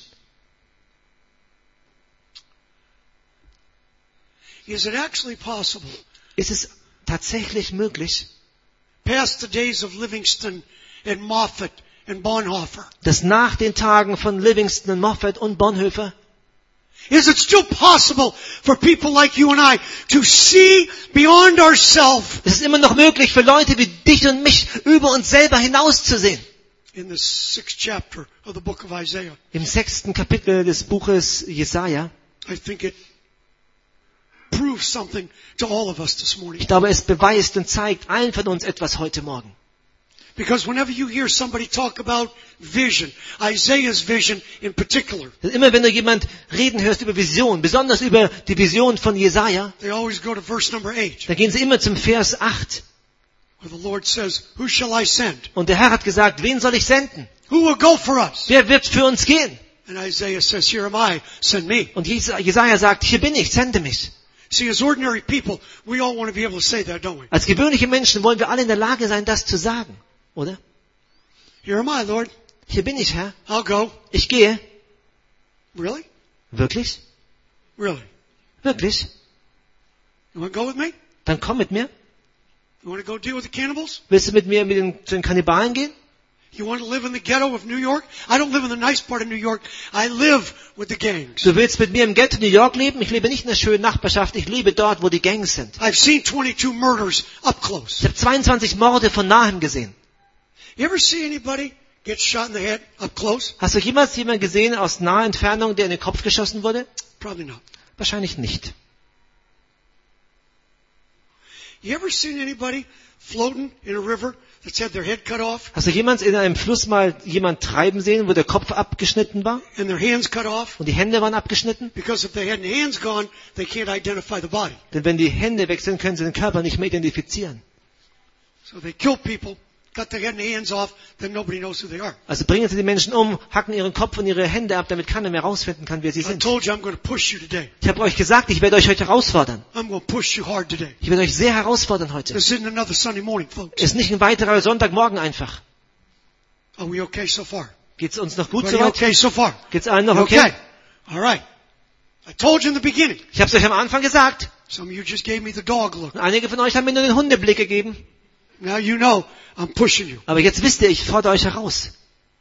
Is it actually possible, Ist es tatsächlich möglich, past the days of Livingston and Moffat and Bonhoeffer, dass nach den Tagen von Livingston, Moffat und Bonhoeffer, is it still possible for people like you and I to see beyond ourselves es ist immer noch möglich für Leute wie dich und mich, über uns selber hinauszusehen? in the sixth chapter of the book of Isaiah? Im sechsten Kapitel des Buches Jesaja. I think it proves something to all of us this morning. Ich glaube, es beweist und zeigt allen von uns etwas heute Morgen. Because whenever you hear somebody talk about vision, Isaiah's vision in particular, Immer wenn du jemand reden hörst über Vision, besonders über die Vision von Jesaja, they always go to verse number eight, dann gehen sie immer zum Vers acht. where the Lord says, who shall I send? Und der Herr hat gesagt, wen soll ich senden? Who will go for us? Wer wird für uns gehen? And Isaiah says, here am I, send me. Und Jesaja sagt, hier bin ich, sende mich. See, as ordinary people, we all want to be able to say that, don't we? Als gewöhnliche Menschen wollen wir alle in der Lage sein, das zu sagen, oder? Here am I, Lord. Hier bin ich, Herr. I'll go. Ich gehe. Really? Wirklich? Really? Wirklich? You want to go with me? Dann komm mit mir. You want to go deal with the cannibals? Willst du mit mir mit den, zu den Kannibalen gehen? You want to live in the ghetto of New York? I don't live in the nice part of New York. I live with the gangs. Du willst mit mir im Ghetto New York leben? Ich lebe nicht in der schönen Nachbarschaft. Ich lebe dort, wo die Gangs sind. I've seen twenty-two murders up Ich close. habe zweiundzwanzig Morde von nahem gesehen. You ever see anybody get shot in the head up close? Hast du jemals jemanden gesehen aus naher Entfernung, der in den Kopf geschossen wurde? Probably not. Wahrscheinlich nicht. You ever seen anybody floating in a river that's had their head cut off Hast du jemals in einem Fluss mal jemand treiben sehen, wo der Kopf abgeschnitten war and their hands cut off? und die Hände waren abgeschnitten? Because if they had their hands gone, they can't identify the body. Denn wenn die Hände weg sind, können sie den Körper nicht mehr identifizieren. So they kill people, cut their head and hands off, then nobody knows who they are. Also bringen sie die Menschen um, hacken ihren Kopf und ihre Hände ab, damit keiner mehr rausfinden kann, wer sie I sind. told you I'm going to push you today. Ich habe euch gesagt, ich werde euch heute herausfordern. I'm going to push you hard today. Ich werde euch sehr herausfordern heute. This isn't another Sunday morning, folks. Ist nicht ein weiterer Sonntagmorgen einfach. Are we okay so far? Geht's uns noch gut Are you soweit? okay so far? Geht's allen noch Okay. okay? All right. I told you in the beginning. Ich habe es euch am Anfang gesagt. Some of you just gave me the dog look. Und einige von euch haben mir nur den Hundeblick gegeben. Now you know I'm pushing you. Aber jetzt wisst ihr, ich fordere euch heraus.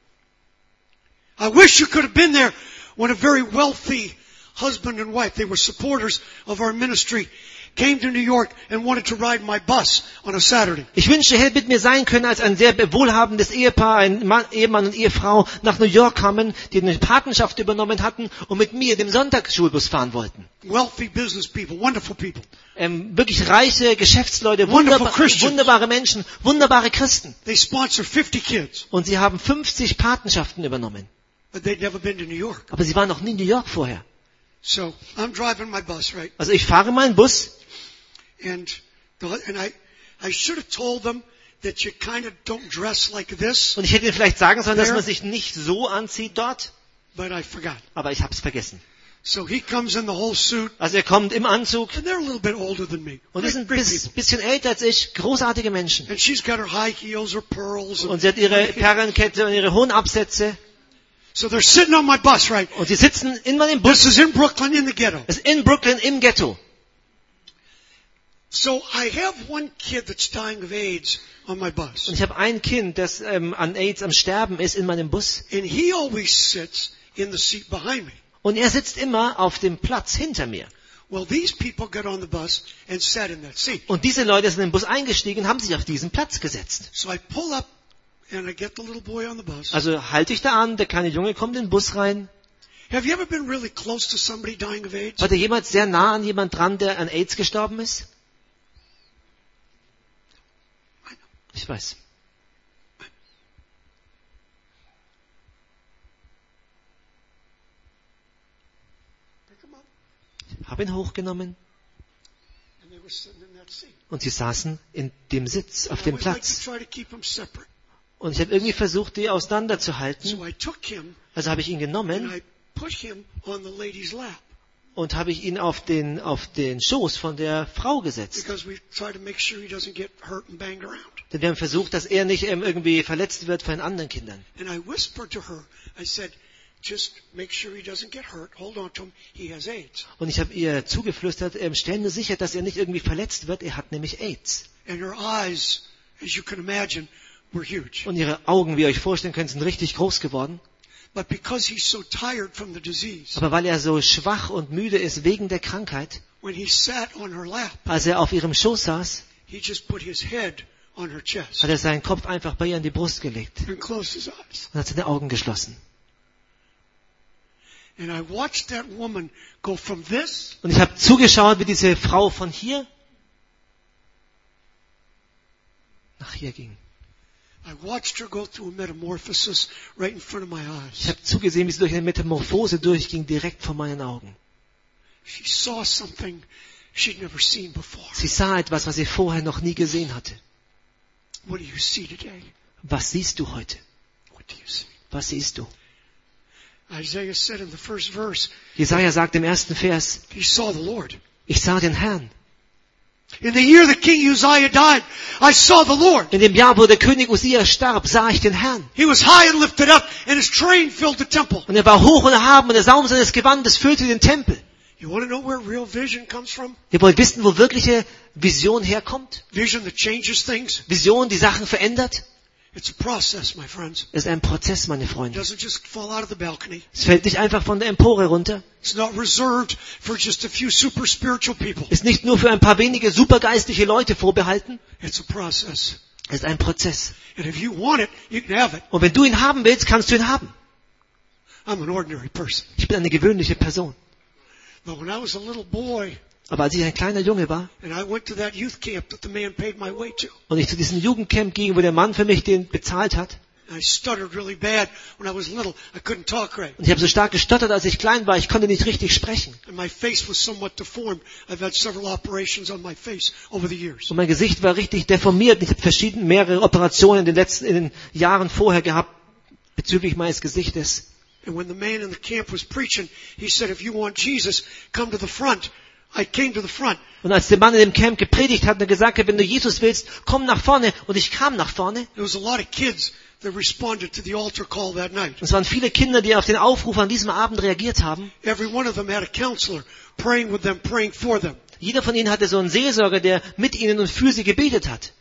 I wish you could have been there when a very wealthy husband and wife, they were supporters of our ministry, came to New York and wanted to ride my bus on a Saturday. Ich wünschte, ihr hättet mit mir sein können, als ein sehr wohlhabendes Ehepaar, ein Mann, Ehemann und Ehefrau nach New York kamen, die eine Patenschaft übernommen hatten und mit mir dem Sonntagsschulbus fahren wollten. Wealthy business people, wonderful people. Ähm, wirklich reiche Geschäftsleute, Wonderful wunderba Christians. wunderbare Menschen, wunderbare Christen. They sponsor fifty kids, Und sie haben fünfzig Patenschaften übernommen. but they'd never been to New York. Aber sie waren noch nie in New York vorher. So I'm driving my bus, right? Also ich fahre meinen Bus And the, and I, I should have told them that you kind of don't dress like this, und ich hätte ihnen vielleicht sagen sollen, dass There. man sich nicht so anzieht dort. but I forgot. Aber ich habe es vergessen. So he comes in the whole suit, Also er kommt im Anzug and they're a little bit older than me. und die Great, sind ein great bis, people. bisschen älter als ich, großartige Menschen. And she's got her high heels, her pearls. Und sie hat ihre Perlenkette und ihre hohen Absätze. So they're sitting on my bus, right? Und sie sitzen in meinem This Bus. is in Brooklyn, in the ghetto. Das ist in Brooklyn im Ghetto. So I have one kid that's dying of AIDS on my bus. Und ich habe ein Kind, das ähm, an AIDS am Sterben ist in meinem Bus. And he always sits in the seat behind me. Und er sitzt immer auf dem Platz hinter mir. Well, these people got on the bus and sat in that seat. Und diese Leute sind in den Bus eingestiegen und haben sich auf diesen Platz gesetzt. So I pull up and I get the little boy on the bus. Also halte ich da an, der kleine Junge kommt in den Bus rein. Have you ever been really close to somebody dying of AIDS? War der jemals sehr nah an jemand dran, der an AIDS gestorben ist? Ich weiß. Pick 'em up. Ich habe ihn hochgenommen And they were sitting in that seat. und sie saßen in dem Sitz, auf I dem always like to Platz. try to keep them separate. Und ich habe irgendwie versucht, die auseinanderzuhalten. So I took him Also habe ich ihn and genommen I put him on the lady's lap und habe ich ihn auf den, auf den Schoß von der Frau gesetzt. because we try to make sure he doesn't get hurt and banged around. Denn wir haben versucht, dass er nicht ähm, irgendwie verletzt wird von den anderen Kindern. And I whispered to her, I said, just make sure he doesn't get hurt. Hold on to him. He has AIDS. Und ich habe ihr zugeflüstert, ähm, stellen wir sicher, dass er nicht irgendwie verletzt wird. Er hat nämlich AIDS. And her eyes, as you can imagine, were huge. Und ihre Augen, wie ihr euch vorstellen könnt, sind richtig groß geworden. But because he's so tired from the disease, Aber weil er so schwach und müde ist wegen der Krankheit, when he sat on her lap, als er auf ihrem Schoß saß, he just put his head on her chest hat er seinen Kopf einfach bei ihr an die Brust gelegt and closed his eyes. und hat seine Augen geschlossen. And I watched that woman go from this Und ich habe zugeschaut, wie diese Frau von hier nach hier ging. I watched her go through a metamorphosis right in front of my Ich eyes. habe zugesehen, wie sie durch eine Metamorphose durchging, direkt vor meinen Augen. She saw something she'd never seen before. Sie sah etwas, was sie vorher noch nie gesehen hatte. What do you see today? Was siehst du heute? What do you see? Was siehst du? Isaiah said in the first verse, Jesaja sagt im ersten Vers, he saw the Lord. ich sah den Herrn. In the year that King Uzziah died, I saw the Lord. In dem Jahr, wo der König Usia starb, sah ich den Herrn. He was high and lifted up, and his train filled the temple. Und er war hoch und erhaben und der Saum seines Gewandes füllte den Tempel. You want to know where real vision comes from? Ihr wollt wissen, wo wirkliche Vision herkommt? Vision that changes things? Vision, die Sachen verändert? It's a process, my friends. Es ist ein Prozess, meine It Freunde. doesn't just fall out of the balcony. Es fällt nicht einfach von der Empore runter. It's not reserved for just a few super spiritual people. Ist nicht nur für ein paar wenige supergeistliche Leute vorbehalten. It's a process. Es ist ein Prozess. And if you want it, you can have it. Und wenn du ihn haben willst, kannst du ihn haben. I'm an ordinary person. Ich bin eine gewöhnliche Person. But when I was a little boy, Aber als ich ein kleiner Junge war and I went to that youth camp that the man paid my way to, und ich zu diesem Jugendcamp ging, wo der Mann für mich den bezahlt hat, I stuttered really bad when I was little. I couldn't talk right. und ich habe so stark gestottert, als ich klein war, ich konnte nicht richtig sprechen. And my face was somewhat deformed. I've had several operations on my face over the years. Und mein Gesicht war richtig deformiert. Ich habe verschiedene, mehrere Operationen in den letzten, in den Jahren vorher gehabt, bezüglich meines Gesichtes. And when the man in the camp was preaching, he said, if you want Jesus, come to the front. I came to the front. Und als der Mann in dem Camp gepredigt hat und er gesagt hat, wenn du Jesus willst, komm nach vorne. Und ich kam nach vorne. There was a lot of kids that responded to the altar call that night. Und es waren viele Kinder, die auf den Aufruf an diesem Abend reagiert haben. Every one of them had a counselor praying with them, praying for them. Jeder von ihnen hatte so einen Seelsorger, der mit ihnen und für sie gebetet hat.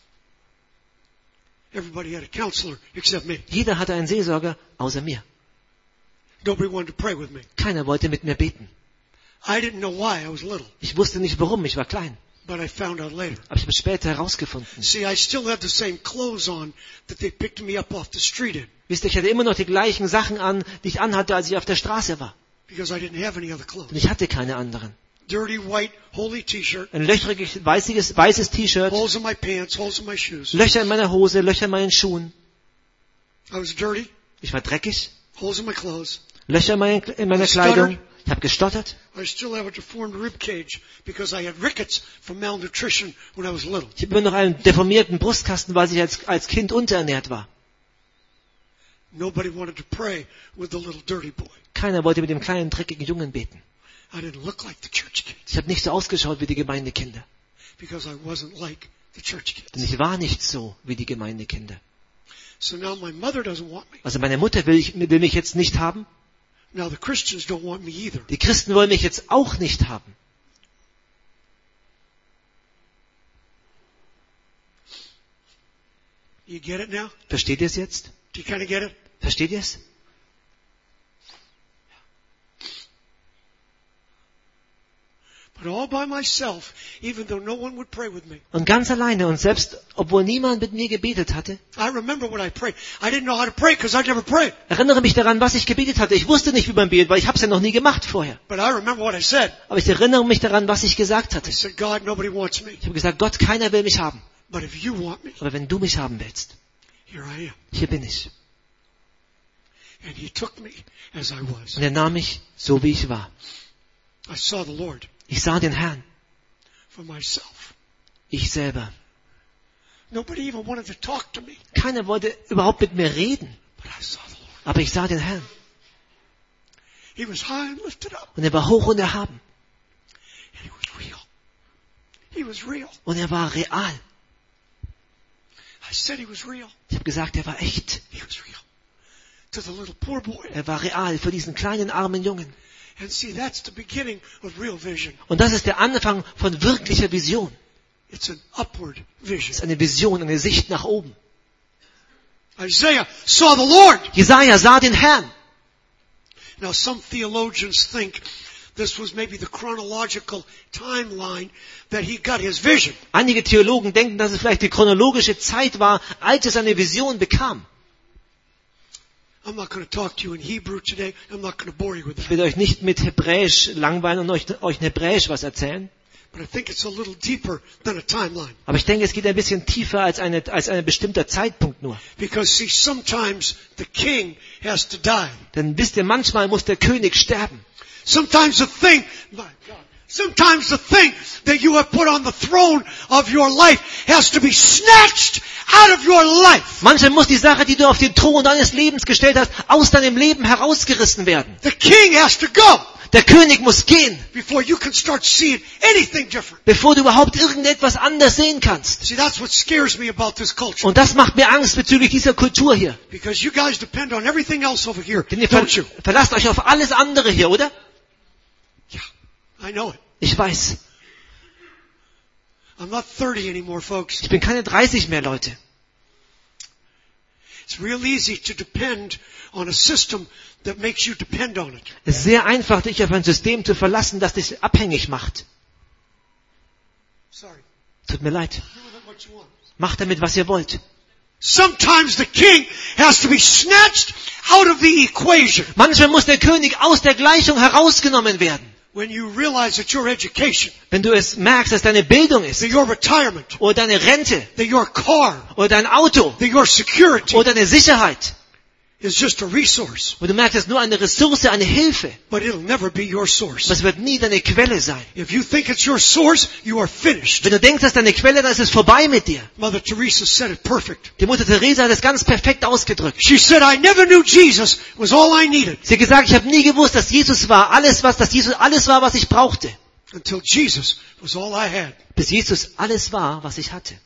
Everybody had a counselor except me. Jeder hatte einen Seelsorger, außer mir. Nobody wanted to pray with me. Keiner wollte mit mir beten. I didn't know why. I was little. Ich wusste nicht warum, ich war klein. But I found out later. Aber ich habe es später herausgefunden. See, I still had the same clothes on that they picked me up off the street in. Wisst ihr, ich hatte immer noch die gleichen Sachen an, die ich anhatte, als ich auf der Straße war. Because I didn't have any other Und clothes. ich hatte keine anderen. Dirty white holy t-shirt, Ein löchriges, weißiges, weißes T-Shirt, holes in my pants, holes in my shoes. Löcher in meiner Hose, Löcher in meinen Schuhen. I was dirty, Ich war dreckig, holes in my clothes. Löcher in meiner, in meiner Kleidung. Ich habe gestottert. I still have a deformed rib cage because I had rickets from malnutrition when I was little. Ich habe immer noch einen deformierten Brustkasten, weil ich als, als Kind unterernährt war. Nobody wanted to pray with the little dirty boy. Keiner wollte mit dem kleinen, dreckigen Jungen beten. I didn't look like the church kids Ich habe nicht so ausgeschaut wie die Gemeindekinder. because I wasn't like the church Denn kids. ich war nicht so wie die Gemeindekinder. So now my mother doesn't want me. Also meine Mutter will, ich, will mich jetzt nicht haben. Now the Christians don't want me either. Die Christen wollen mich jetzt auch nicht haben. You get it now? Versteht ihr es jetzt? Do you kind of get it? Versteht ihr es? But all by myself, even though no one would pray with me. Und ganz alleine und selbst, obwohl niemand mit mir gebetet hatte, I remember what I prayed. I didn't know how to pray because I'd never prayed. erinnere mich daran, was ich gebetet hatte. Ich wusste nicht, wie man betet, weil ich habe es ja noch nie gemacht vorher. But I remember what I said. Aber ich erinnere mich daran, was ich gesagt I hatte. said, God, nobody wants me. Ich habe gesagt, Gott, keiner will mich haben. But if you want me, Aber wenn du mich haben willst, here I am. hier bin ich. And he took me as I was. Und er nahm mich so, wie ich war. I saw the Lord Ich sah den Herrn. for myself. Ich selber. Nobody even wanted to talk to me. Keiner wollte überhaupt mit mir reden. But I saw the Lord. Aber ich sah den Herrn. He was high and lifted up. Und er war hoch und erhaben. And he was real. He was real. Und er war real. I said he was real. Ich habe gesagt, er war echt. He was real. To the little poor boy. Er war real für diesen kleinen, armen Jungen. And see, that's the beginning of real vision. Und das ist der Anfang von wirklicher Vision. It's an upward Es vision. ist eine Vision, eine Sicht nach oben. Isaiah saw the Lord. Jesaja sah den Herrn. Now some theologians think this was maybe the chronological timeline that he got his vision. Einige Theologen denken, dass es vielleicht die chronologische Zeit war, als er seine Vision bekam. I'm not going to talk to you in Hebrew today. I'm not going to bore you with Ich that. will euch nicht mit Hebräisch langweilen und euch, euch in Hebräisch was erzählen. But I think it's a little deeper than a timeline. Aber ich denke, es geht ein bisschen tiefer als, eine, als ein bestimmter Zeitpunkt nur. Because see, sometimes the king has to die. Denn wisst ihr, manchmal muss der König sterben. Sometimes the thing, my God, Sometimes the thing that you have put on the throne of your life has to be snatched out of your life. Manchmal muss die Sache, die du auf den Thron deines Lebens gestellt hast, aus deinem Leben herausgerissen werden. The king has to go Der König muss gehen, before you can start seeing anything different. bevor du überhaupt irgendetwas anders sehen kannst. See, that's what scares me about this culture. Und das macht mir Angst bezüglich dieser Kultur hier. Because you guys depend on everything else over here, Denn ihr ver don't you? verlasst euch auf alles andere hier, oder? I know it. Ich weiß. I'm not thirty anymore, folks. Ich bin keine dreißig mehr, Leute. It's real easy to depend on a system that makes you depend on it. Es ist sehr einfach, dich auf ein System zu verlassen, das dich abhängig macht. Sorry. Tut mir leid. Do with it what you want. Macht damit, was ihr wollt. Sometimes the king has to be snatched out of the equation. Manchmal muss der König aus der Gleichung herausgenommen werden. When you realize that your education, Wenn du es merkst, dass deine Bildung ist, that your retirement, oder deine Rente, that your car, oder dein Auto, that your security oder deine Sicherheit, is just a resource, und du merkst, es ist nur eine Ressource, eine Hilfe, but it'll never be your source. aber es wird nie deine Quelle sein. If you think it's your source, you are finished. Wenn du denkst, dass deine Quelle, dann ist es vorbei mit dir. Mother Teresa said it perfect. Die Mutter Teresa hat es ganz perfekt ausgedrückt. She said, I never knew Jesus was all I needed Sie hat gesagt, ich habe nie gewusst, dass Jesus war, alles was, dass Jesus alles war, was ich brauchte. until Jesus was all I had. Bis Jesus alles war, was ich hatte.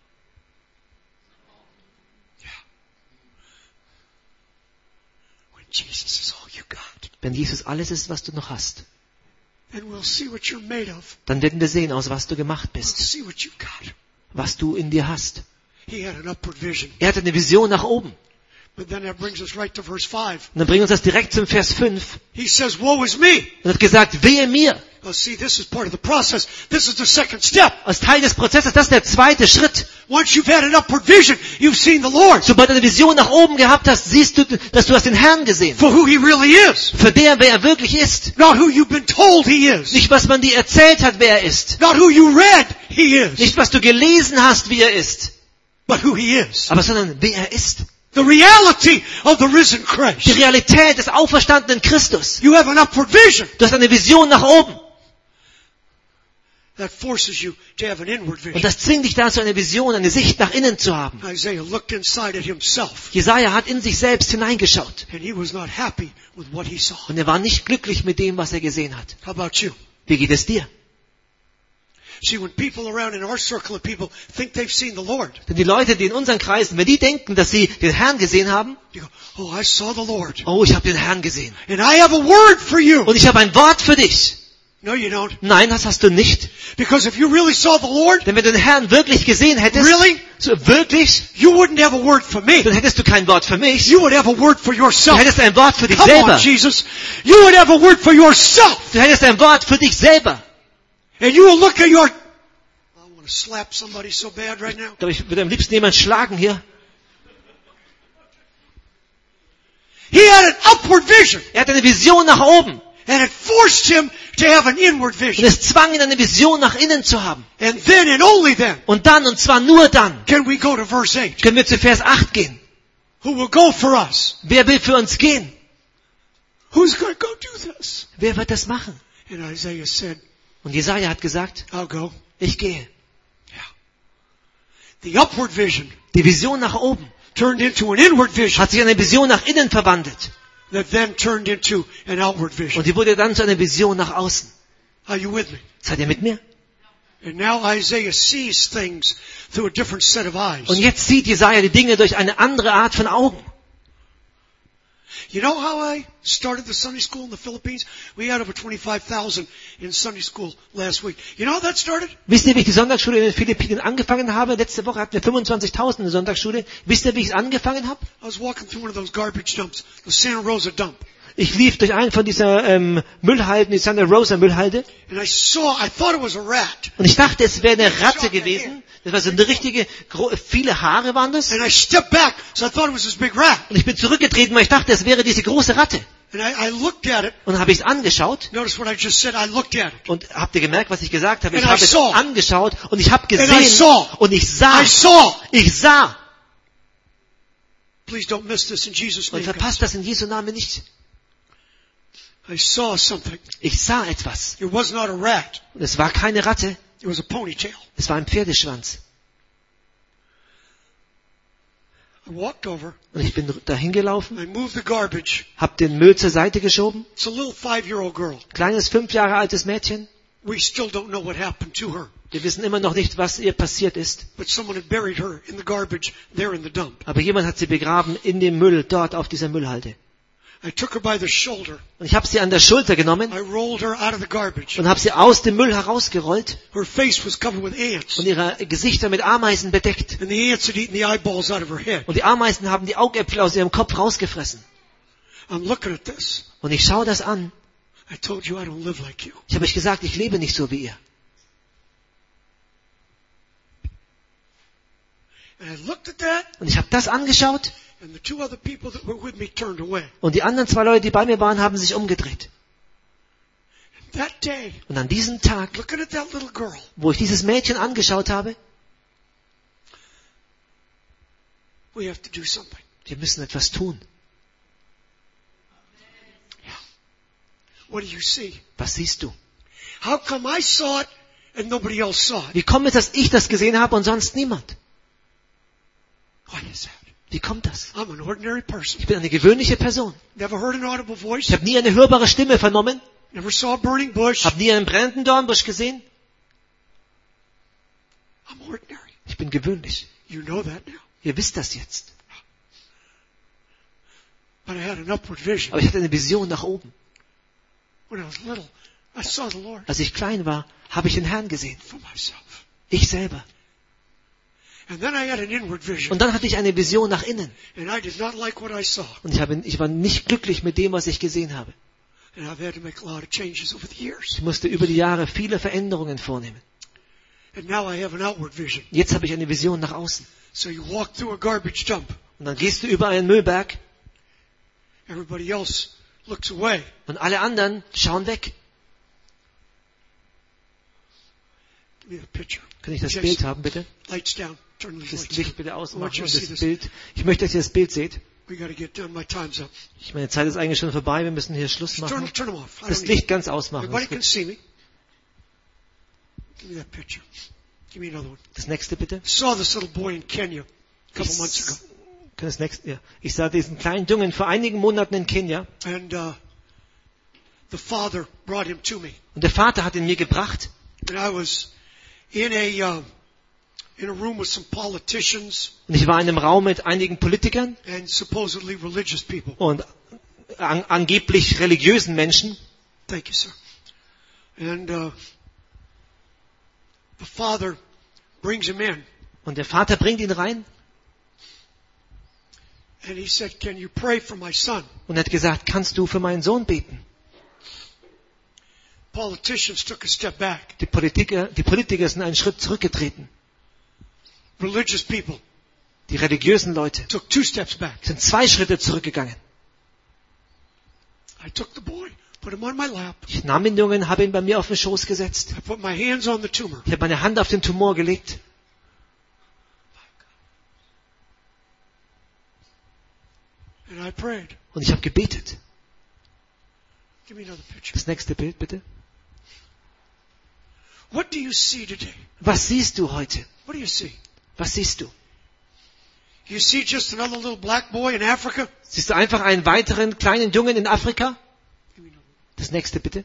When Jesus is all you got. Wenn Jesus alles ist, was du noch hast, And we'll see what you're made of. dann werden wir sehen, aus was du gemacht We'll bist, see what you got. was du in dir hast. He had an upward vision. Er hatte eine Vision nach oben. But then that brings us right to verse five. Und dann bringt uns das direkt zum Vers fünf. He says, woe is me. Und hat gesagt, wehe mir. Oh, see, this is part of the process. This is the second step. Als Teil des Prozesses, das ist der zweite Schritt. Once you've had an upward vision, you've seen the Lord Sobald du eine Vision nach oben gehabt hast, siehst du, dass du hast den Herrn gesehen. for who He really is. Für der, wer er wirklich ist. Not who you've been told He is. Nicht, was man dir erzählt hat, wer er ist. Not who you read He is. Nicht, was du gelesen hast, wie er ist. But who He is. Aber sondern, wer er ist. The reality of the risen Die Christ. Realität des auferstandenen Christus. You have an upward vision Du hast eine Vision nach oben. that forces you to have an inward Und vision. das zwingt dich dazu, eine Vision, eine Sicht nach innen zu haben. Isaiah looked inside at himself Jesaja hat in sich selbst hineingeschaut. and he was not happy with what he saw. Und er war nicht glücklich mit dem, was er gesehen hat. How about you? Wie geht es dir? See, when people around in our circle of people think they've seen the Lord, Denn die Leute, die in unseren Kreisen, wenn die denken, dass sie den Herrn gesehen haben, you go, oh, I saw the Lord. oh, ich habe den Herrn gesehen. And I have a word for you. Und ich habe ein Wort für dich. No, you don't. Nein, das hast du nicht. Because if you really saw the Lord, Denn wenn du den Herrn wirklich gesehen hättest, really, so wirklich, you wouldn't have a word for me. dann hättest du kein Wort für mich. You would have a word for Du yourself. hättest ein Wort für dich Come selber. on, Jesus. You would have a word for yourself. Du hättest ein Wort für dich selber. And you will look at your... I want to slap somebody so bad right now. Ich glaube, ich würde am liebsten jemand schlagen hier. He had an upward vision. Er hatte eine Vision nach oben. And it forced him to have an inward Und vision. es zwang ihn, eine Vision nach innen zu haben. And then and only then Und dann, und zwar nur dann, can we go to verse eight. können wir zu Vers acht gehen. Who will go for us? Wer will für uns gehen? Who's going to go do this? Wer wird das machen? And Isaiah said, Und Jesaja hat gesagt, I'll go. ich gehe. The upward vision Die Vision nach oben turned into an inward vision hat sich in eine Vision nach innen verwandelt. that then turned into an outward vision. Und die wurde dann zu einer Vision nach außen. Are you with me? Seid ihr mit mir? And now Isaiah sees things through a different set of eyes. Und jetzt sieht Jesaja die Dinge durch eine andere Art von Augen. You know how I started the Sunday school in the Philippines? We had over twenty-five thousand in Sunday school last week. You know how that started? Wisst ihr, wie ich die Sonntagsschule in den Philippinen angefangen habe? Letzte Woche hatten wir fünfundzwanzigtausend in der Sonntagsschule. Wisst ihr, wie ich es angefangen habe? I was walking through one of those garbage dumps, the Santa Rosa dump. Ich lief durch einen von dieser ähm, Müllhalden, die Santa Rosa Müllhalde. And I saw, I thought it was a rat. Und ich dachte, es wäre eine Ratte gewesen. Das war so eine richtige, gro- viele Haare waren das. And I stepped back, so I thought it was this big rat. Und ich bin zurückgetreten, weil ich dachte, es wäre diese große Ratte. And I, I looked at it. Und dann habe ich es angeschaut. Notice what I just said. I looked at it. Und habt ihr gemerkt, was ich gesagt habe? Ich And I habe es saw. angeschaut und ich habe And I gesehen saw. und ich sah. I saw. Ich sah. Please don't miss this in Jesus' Und name. verpasst das in Jesu Namen nicht. I saw something. Ich sah etwas. It was not a rat. Und es war keine Ratte, It was a ponytail. es war ein Pferdeschwanz. I walked over. Und ich bin dahin gelaufen, I moved the garbage. hab den Müll zur Seite geschoben. It's a little five-year-old girl. Kleines, fünf Jahre altes Mädchen. We still don't know what happened to her. Wir wissen immer noch nicht, was ihr passiert ist. But someone had buried her in the garbage there in the dump. Aber jemand hat sie begraben in dem Müll, dort auf dieser Müllhalde. I took her by the shoulder. Und ich habe sie an der Schulter genommen I rolled her out of the garbage. und habe sie aus dem Müll herausgerollt Her face was covered with ants. und ihre Gesichter mit Ameisen bedeckt. And the ants had eaten the eyeballs out of her head. Und die Ameisen haben die Augäpfel aus ihrem Kopf rausgefressen. I'm looking at this. Und ich schaue das an. I told you I don't live like you. Ich habe euch gesagt, ich lebe nicht so wie ihr. And I looked at that, Und ich habe das angeschaut and the two other people that were with me turned away. und die anderen zwei Leute, die bei mir waren, haben sich umgedreht. That day, Und an diesem Tag, looking at that little girl, wo ich dieses Mädchen angeschaut habe, we have to do something. wir müssen etwas tun. What do you see? Was siehst du? How come I saw it and nobody else saw it? Wie kommt es, dass ich das gesehen habe und sonst niemand? Why is that? Wie kommt das? I'm an ordinary person. Ich bin eine gewöhnliche Person. Never heard an audible voice. Ich habe nie eine hörbare Stimme vernommen. Never saw a burning bush. Habe nie einen brennenden Dornbusch gesehen. I'm ordinary. Ich bin gewöhnlich. You know that now. Ihr wisst das jetzt. But I had an upward vision. Aber ich hatte eine Vision nach oben. When I was little, I saw the Lord Als ich klein war, habe ich den Herrn gesehen. for myself. Ich selber. And then I had an inward vision. Und dann hatte ich eine Vision nach innen. And I did not like what I saw. Und ich, habe, ich war nicht glücklich mit dem, was ich gesehen habe. And I've had to make a lot of changes over the years. Ich musste über die Jahre viele Veränderungen vornehmen. And now I have an outward vision. Jetzt habe ich eine Vision nach außen. So you walk through a garbage dump. Und dann gehst du über einen Müllberg Everybody else looks away. und alle anderen schauen weg. Give me the picture. Kann ich das Jason, Bild haben, bitte? Lights down. Turn these Das lights Licht down. bitte I want ausmachen you und to see das this. Bild. Ich möchte, dass ihr das Bild seht. We got to get done. My time's up. Ich meine Zeit ist eigentlich schon vorbei. Wir müssen hier Schluss Turn, machen. turn them off. I Das don't need Licht ganz ausmachen. Everybody can see me. Give me that picture. Give me another one. Das nächste bitte. I saw this little boy in Kenya a couple Ich, months ago. kann das nächste, ja. Ich sah diesen kleinen Jungen vor einigen Monaten in Kenia. And uh, the father brought him to me. Und der Vater hat ihn mir gebracht. And I was in a uh, in a room with some politicians Und ich war in einem Raum mit einigen Politikern and supposedly religious people. und an, angeblich religiösen Menschen. Thank you, sir. And uh, the father brings him in. Und der Vater bringt ihn rein And he said, "Can you pray for my son?" und hat gesagt, kannst du für meinen Sohn beten? Politicians took a step back. Die Politiker, die Politiker sind einen Schritt zurückgetreten. Religious people Die religiösen Leute took two steps back. sind zwei Schritte zurückgegangen. I took the boy, put him on my lap. Ich nahm den Jungen, habe ihn bei mir auf den Schoß gesetzt. I put my hands on the tumor. Ich habe meine Hand auf den Tumor gelegt. And I prayed. Und ich habe gebetet. Give me another picture. Das nächste Bild bitte. What do you see today? Was siehst du heute? What do you see? Was siehst du? You see just another little black boy in Africa? Siehst du einfach einen weiteren kleinen Jungen in Afrika? Give me another one. Das nächste bitte.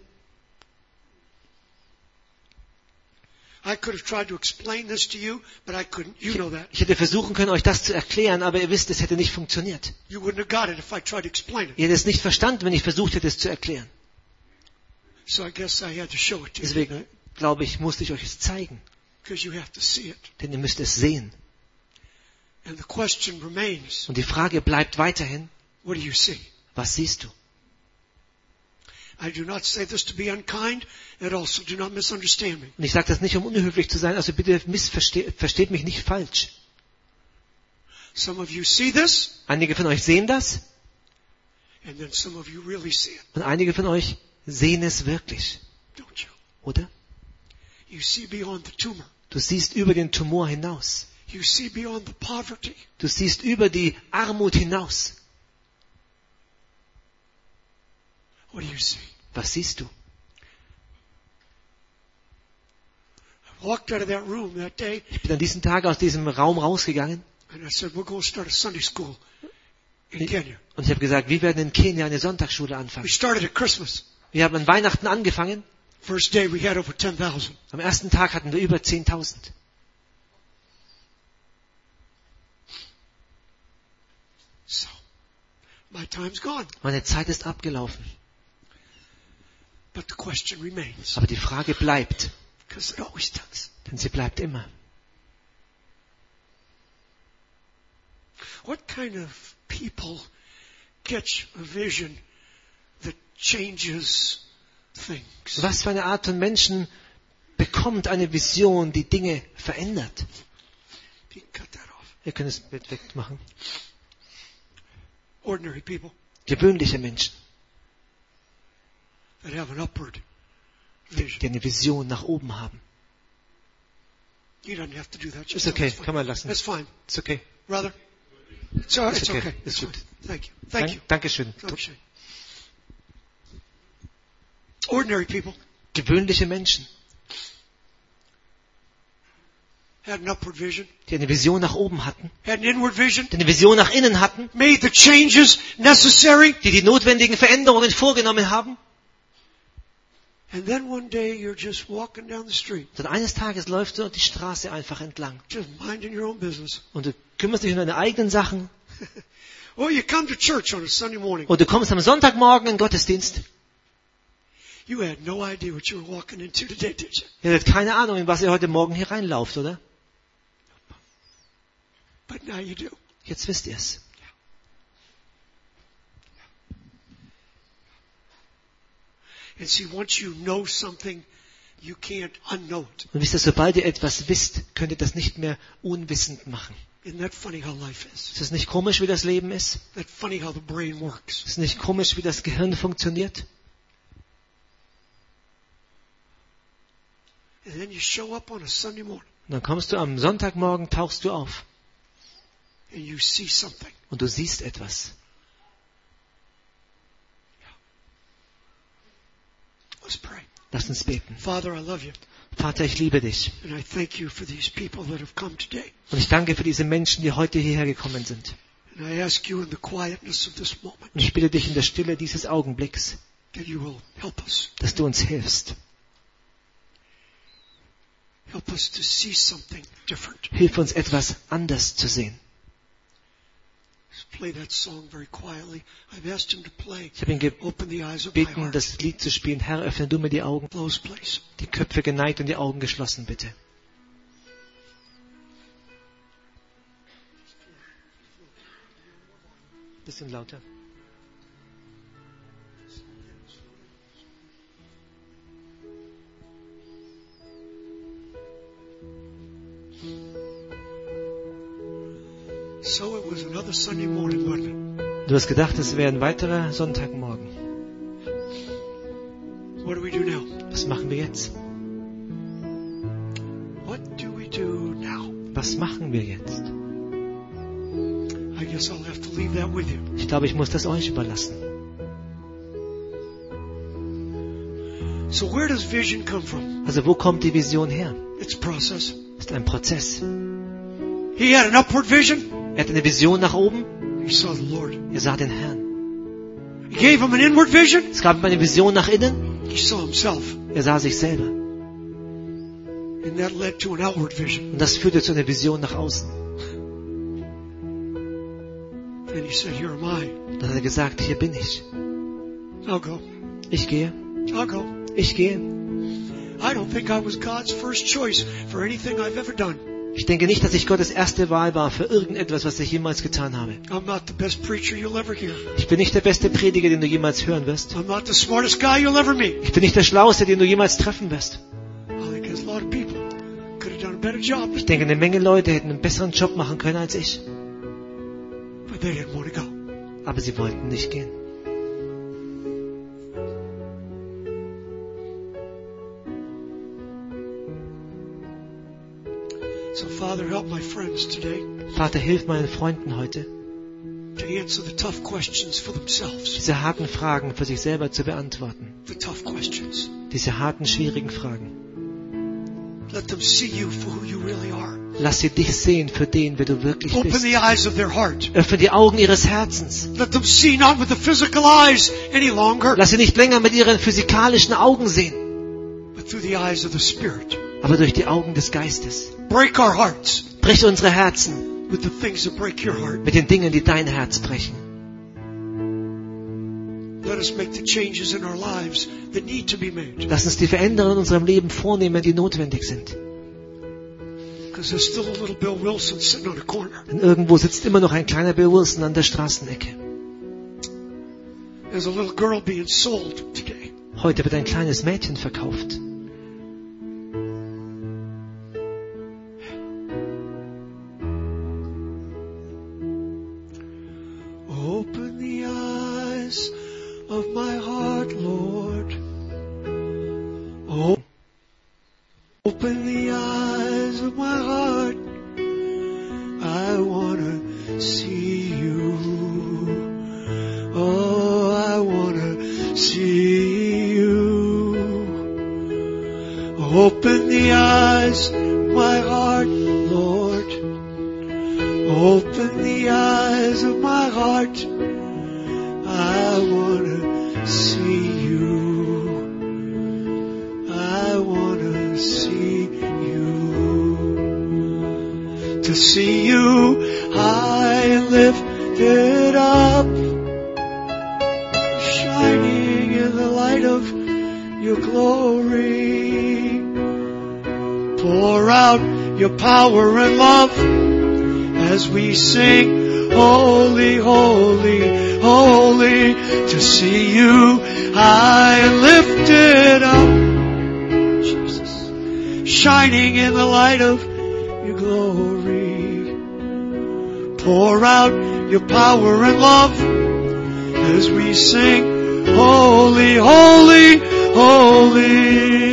I could have tried to explain this to you, but I couldn't. You know that. Ich hätte versuchen können, euch das zu erklären, aber ihr wisst, es hätte nicht funktioniert. You wouldn't have got it if I tried to explain it. Ihr hättet es nicht verstanden, wenn ich versucht hätte, es zu erklären. So I guess I had to show it to you. Deswegen glaube ich, musste ich euch es zeigen. Because you have to see it. Denn ihr müsst es sehen. And the question remains, Und die Frage bleibt weiterhin, what do you see? was siehst du? I do not say this to be unkind, and also do not misunderstand me. Und ich sage das nicht, um unhöflich zu sein, also bitte missversteht, versteht mich nicht falsch. Some of you see this, Einige von euch sehen das and then some of you really see it, und einige von euch sehen es wirklich. don't you? Oder? You see beyond the tumor. Du siehst über den Tumor hinaus. You see beyond the poverty. Du siehst über die Armut hinaus. What do you see? Was siehst du? I walked out of that room that day Ich bin an diesem Tag aus diesem Raum rausgegangen and I said, we're going to start a Sunday school in Kenya. und ich habe gesagt, wir werden in Kenia eine Sonntagsschule We anfangen. started at Christmas. Wir haben an Weihnachten angefangen. First day we had over ten thousand. Am ersten Tag hatten wir über zehntausend. So, my time's gone. Meine Zeit ist abgelaufen. But the question remains, Aber die Frage bleibt, because it always does. denn sie bleibt immer. What kind of people get a vision that changes things? Was für eine Art von Menschen bekommt eine Vision, die Dinge verändert? You can cut that off. Wir können es Bild wegmachen. Ordinary people Gewöhnliche Menschen, that have an upward vision. die eine Vision nach oben haben. You don't have to do that. Ist Just okay, that's fine. kann man lassen. That's fine. Ist okay. Brother? It's, all, Ist it's okay. okay. Ist It's gut. fine. Thank you. Thank you. Dank, Dankeschön. Dankeschön. Ordinary people Gewöhnliche Menschen, had an upward vision, die eine Vision nach oben hatten, had an inward vision, die eine Vision nach innen hatten, made the changes necessary, die die notwendigen Veränderungen vorgenommen haben. and then one day you're just walking down the street, Und eines Tages läufst du die Straße einfach entlang just minding your own business. und du kümmerst dich um deine eigenen Sachen Or you come to church on a Sunday morning. und du kommst am Sonntagmorgen in den Gottesdienst. You had no idea what you were walking into today, did you? Ihr habt keine Ahnung, in was ihr heute Morgen hier reinlauft, oder? But now you do. Jetzt wisst ihr es. And see, once you know something, you can't unknow it. Und wisst ihr, sobald ihr etwas wisst, könnt ihr das nicht mehr unwissend machen. Isn't that funny how life is? Ist es nicht komisch, wie das Leben ist? Isn't that funny how the brain works? Ist es nicht komisch, wie das Gehirn funktioniert? And then you show up on a Sunday morning Und dann kommst du am Sonntagmorgen, tauchst du auf and you see something. und du siehst etwas. Let's pray. Lass uns beten. Father, I love you. Vater, ich liebe dich. And I thank you for these people that have come today. Und ich danke für diese Menschen, die heute hierher gekommen sind. And I ask you in the quietness of this moment Und ich bitte dich in der Stille dieses Augenblicks, that you will help us. dass du uns hilfst. Help us to see something different. Hilf uns, etwas anders zu sehen. Just play that song very quietly. I've asked him to play. Ich habe ihn Open the eyes of my gebeten, heart. das Lied zu spielen. Herr, öffne du mir die Augen. Close, please. Die Köpfe geneigt und die Augen geschlossen, bitte. Bisschen lauter. So it was another Sunday morning, wasn't it? Du hast gedacht, es wäre ein weiterer Sonntagmorgen. What do we do now? Was machen wir jetzt? What do we do now? Was machen wir jetzt? I guess I'll have to leave that with you. Ich glaube, ich muss das euch überlassen. So where does vision come from? Also wo kommt die Vision her? It's a process. Das ist ein Prozess. He had an upward vision. Er hatte eine Vision nach oben. He saw the Lord. Er sah den Herrn. He gave him an inward vision. Es gab ihm eine Vision nach innen. He saw himself. Er sah sich selber. And that led to an outward vision. Und das führte zu einer Vision nach außen. And he said, here am I. Dann hat er gesagt, hier bin ich. I'll go. Ich gehe. I'll go. Ich gehe. I don't think I was God's first choice for anything I've ever done. Ich denke nicht, dass ich Gottes erste Wahl war für irgendetwas, was ich jemals getan habe. I'm not the best preacher you'll ever hear. Ich bin nicht der beste Prediger, den du jemals hören wirst. I'm not the smartest guy you'll ever meet. Ich bin nicht der Schlauste, den du jemals treffen wirst. I think there's a lot of people could have done a better job, Ich denke, eine Menge Leute hätten einen besseren Job machen können als ich. but they didn't want to go. Aber sie wollten nicht gehen. So Father, help my friends today Vater, hilf meinen Freunden heute, to answer the tough questions for themselves. diese harten Fragen für sich selber zu beantworten. The tough questions. Diese harten, schwierigen Fragen. Let them see you for who you really are. Lass sie dich sehen für den, wer du wirklich Open bist. the eyes of their heart. Öffne die Augen ihres Herzens. Let them see not with the physical eyes any longer, Lass sie nicht länger mit ihren physikalischen Augen sehen, but through the eyes of the Spirit. aber durch die Augen des Geistes. Break our hearts Brich unsere Herzen with the things that break your heart. mit den Dingen, die dein Herz brechen. Let us make the changes in our lives that need to be made. Lass uns die Veränderungen in unserem Leben vornehmen, die notwendig sind. Because there's still a little Bill Wilson sitting on a corner. Denn irgendwo sitzt immer noch ein kleiner Bill Wilson an der Straßenecke. There's a little girl being sold today. Heute wird ein kleines Mädchen verkauft. Open the eyes of my heart, Lord. Oh, open the eyes of my heart. I want to see you. Oh, I want to see you. Open the eyes of my heart, Lord. Open the eyes of my heart. I want to see you. I want to see you. To see you high and lifted up, shining in the light of your glory. Pour out your power and love as we sing, holy, holy, holy, to see you high and lifted up, Jesus, shining in the light of your glory. Pour out your power and love as we sing, holy, holy, holy.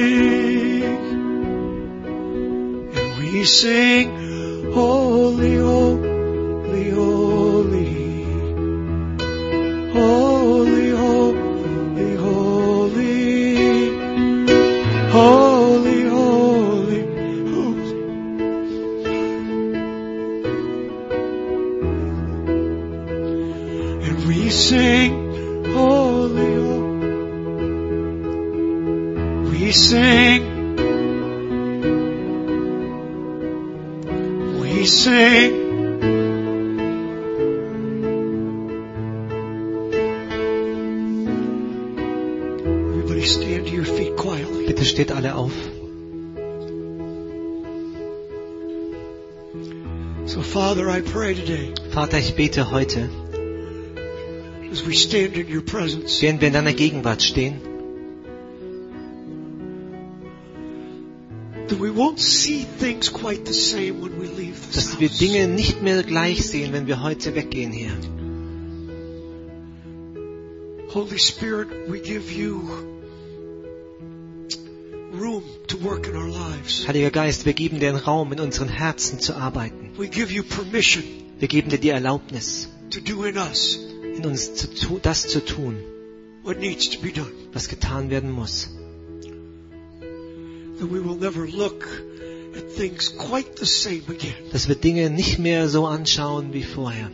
And we sing, holy, holy, holy. Holy, holy, holy. Holy, holy, holy. And we sing, holy, holy. We sing. We sing. Everybody stand to your feet quietly. Bitte steht alle auf. So Father, I pray today, Vater, ich bete heute, as we stand in your presence, während wir in deiner Gegenwart stehen, that we won't see things quite the same when we leave this dass wir house. Dinge nicht mehr gleich sehen, wenn wir heute weggehen hier. Holy Spirit, we give you room to work in our lives. Heiliger Geist, wir geben dir den Raum, in unseren Herzen zu arbeiten. We give you permission Wir geben dir die Erlaubnis, to do in us in uns zu tu- das zu tun, what needs to be done. was getan werden muss. That we will never look at things quite the same again. Dass wir Dinge nicht mehr so anschauen wie vorher.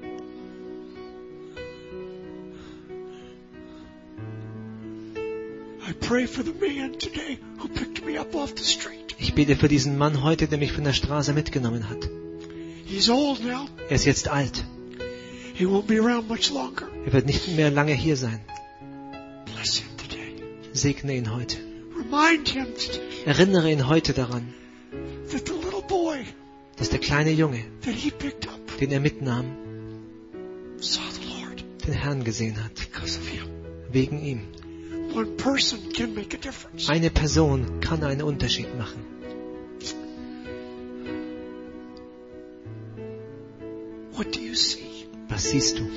I pray for the man today who picked me up off the street. Ich bete für diesen Mann heute, der mich von der Straße mitgenommen hat. He's old now. Er ist jetzt alt. He won't be around much longer. Er wird nicht mehr lange hier sein. Bless him today. Segne ihn heute. Remind him today Erinnere ihn heute daran, that the little boy dass der kleine Junge, that he picked up den er mitnahm, saw the Lord den Herrn gesehen hat. because of him. Wegen ihm. One person can make a difference. Eine Person kann einen Unterschied machen. What do you see? Was siehst du?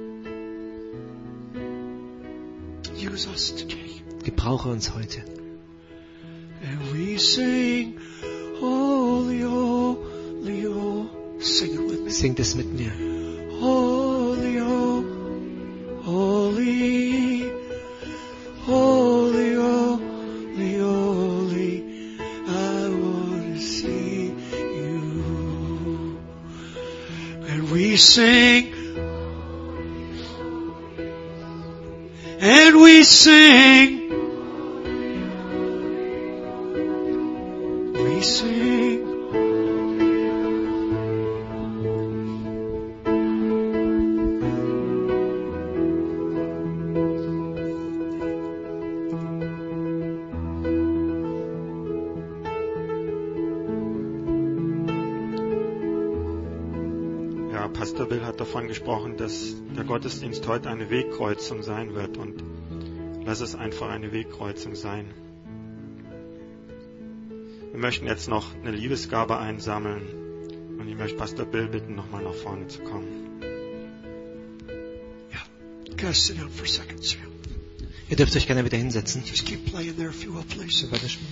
Use us today. Gebrauche uns heute. And we sing, holy, holy, holy. Sing it with me. Singt es mit mir. Holy, we sing. And we sing. We sing. Ja, Pastor Bill hat davon gesprochen, dass der Gottesdienst heute eine Wegkreuzung sein wird und lass es einfach eine Wegkreuzung sein. Wir möchten jetzt noch eine Liebesgabe einsammeln und ich möchte Pastor Bill bitten, nochmal nach vorne zu kommen. Yeah. Guys, sit down for a second, Sam. Ihr dürft euch gerne wieder hinsetzen. Just keep playing there if you will, please. Weiterspielen.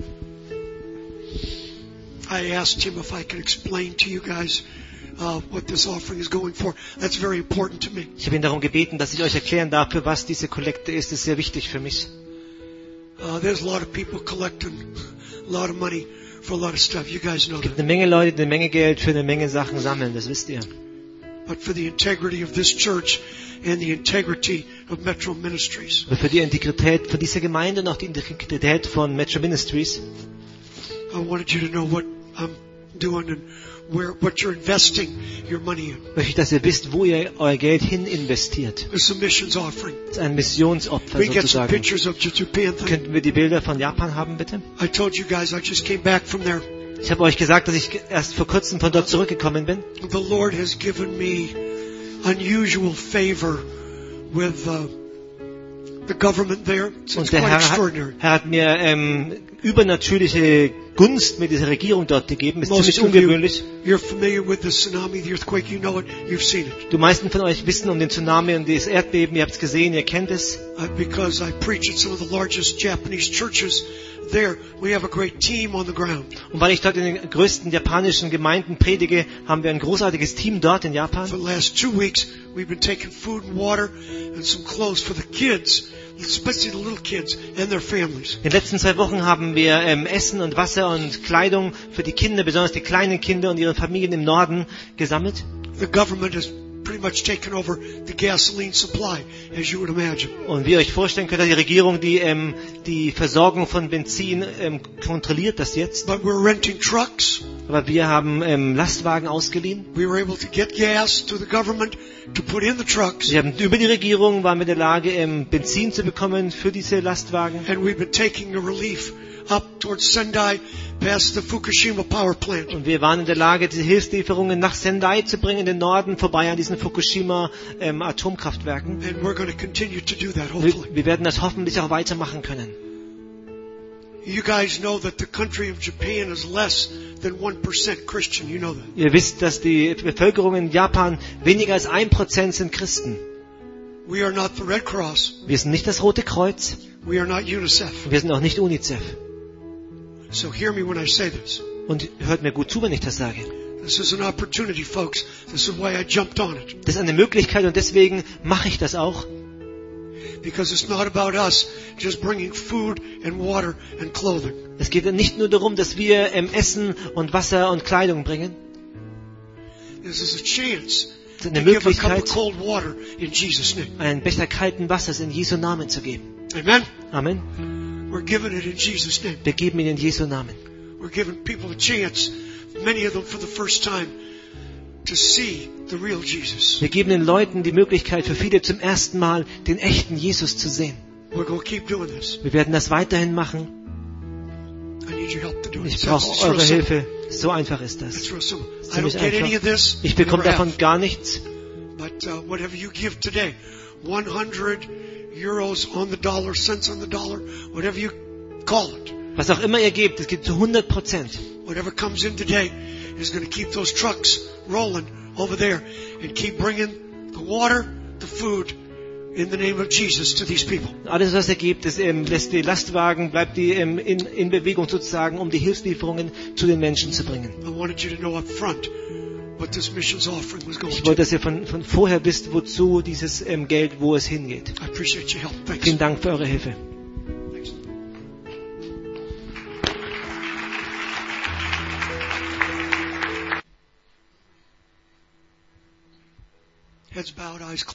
I asked him if I could explain to you guys uh, what this offering is going for. That's very important to me. Ich habe ihn darum gebeten, dass ich euch erklären darf, für was diese Kollekte ist. Das ist sehr wichtig für mich. Uh, there's a lot of people collecting a lot of money for a lot of stuff. You guys know Es gibt that. eine Menge Leute, die eine Menge Geld für eine Menge Sachen sammeln. Das wisst ihr. But for the integrity of this church and the integrity of Metro Ministries, Aber für die Integrität von dieser Gemeinde und auch die Integrität von Metro Ministries I wanted you to know what I'm doing and where what you're investing your money in. möchte ich, dass ihr wisst, wo ihr euer Geld hin investiert. It's a missions offering. Das ist ein Missionsopfer We get some sozusagen. pictures of the Japan thing. Könnten wir die Bilder von Japan haben, bitte? I told you guys I just came back from there. Ich habe euch gesagt, dass ich erst vor kurzem von dort zurückgekommen bin. The Lord has given me unusual favor with uh, the government there. It's, it's Und der quite Herr hat, extraordinary. Herr hat mir ähm, übernatürliche Gunst mit dieser Regierung dort gegeben. Ist Most ziemlich of you, ungewöhnlich. you're familiar with the tsunami, the earthquake. You know it. You've seen it. Die meisten von euch wissen um den Tsunami und das Erdbeben. Ihr habt es gesehen, ihr kennt es. Uh, because I preach at some of the largest Japanese churches there, we have a great team on the ground. Und weil ich dort in den größten japanischen Gemeinden predige, haben wir ein großartiges Team dort in Japan. For the last two weeks, we've been taking food and water and some clothes for the kids, especially the little kids and their families. In den letzten zwei Wochen haben wir ähm, Essen und Wasser und Kleidung für die Kinder, besonders die kleinen Kinder und ihre Familien im Norden gesammelt. The government has pretty much taken over the gasoline supply, as you would imagine. Und wie ihr euch vorstellen könnt, hat die Regierung die, ähm, die Versorgung von Benzin ähm, kontrolliert das jetzt. But we're renting trucks. Aber wir haben ähm, Lastwagen ausgeliehen. We were able to get gas to the government to put in the trucks. Wir haben über die Regierung waren wir in der Lage, ähm, Benzin zu bekommen für diese Lastwagen. And we've been taking the relief up towards Sendai, past the Fukushima power plant. Und wir waren in der Lage, diese Hilfslieferungen nach Sendai zu bringen, in den Norden, vorbei an diesen Fukushima ähm, Atomkraftwerken. And we're going to continue to do that, Wir, hopefully. wir werden das hoffentlich auch weitermachen können. You guys know that the country of Japan is less than one percent Christian. You know that. Ihr wisst, dass die Bevölkerung in Japan weniger als ein Prozent sind Christen. We are not the Red Cross. Wir sind nicht das Rote Kreuz. We are not UNICEF. Wir sind auch nicht UNICEF. So hear me when I say this. Und hört mir gut zu, wenn ich das sage. This is an opportunity, folks. This is why I jumped on it. Das ist eine Möglichkeit und deswegen mache ich das auch. Because it's not about us just bringing food and water and clothing. Es geht nicht nur darum, dass wir ähm, Essen und Wasser und Kleidung bringen. This is a chance Es ist to eine give a cup of Möglichkeit, cold water in Jesus' name. einen Becher kalten Wassers in Jesu Namen zu geben. Amen? Amen. We're giving it in Jesus' name. Wir geben ihn in Jesu Namen. We're giving people a chance, many of them for the first time, to see the real Jesus. Wir geben den Leuten die Möglichkeit, für viele zum ersten Mal den echten Jesus zu sehen. We're going to keep doing this. Wir werden das weiterhin machen. I need your help to do it. Ich It's brauche it's real eure simple. Hilfe. So einfach ist das. It's real simple. I don't Ziemlich get any of einfach. this. Ich bekomme never davon have. gar nichts. But uh, whatever you give today, one hundred euros on the dollar, cents on the dollar, whatever you call it, Was auch immer ihr gebt, es gibt zu hundert Prozent. whatever comes in today is going to keep those trucks rolling over there and keep bringing the water, the food, in the name of Jesus to these people. Alles, was ihr gebt, ist, ähm, lässt die Lastwagen, bleibt die ähm, in, in Bewegung sozusagen, um die Hilfslieferungen zu den Menschen zu bringen. I wanted you to know up front what this missions offering was going Ich to. wollte, dass ihr von, von vorher wisst, wozu dieses ähm, Geld, wo es hingeht. I appreciate your help. Thanks. Vielen Dank für eure Hilfe. Thanks. Heads bowed, eyes closed.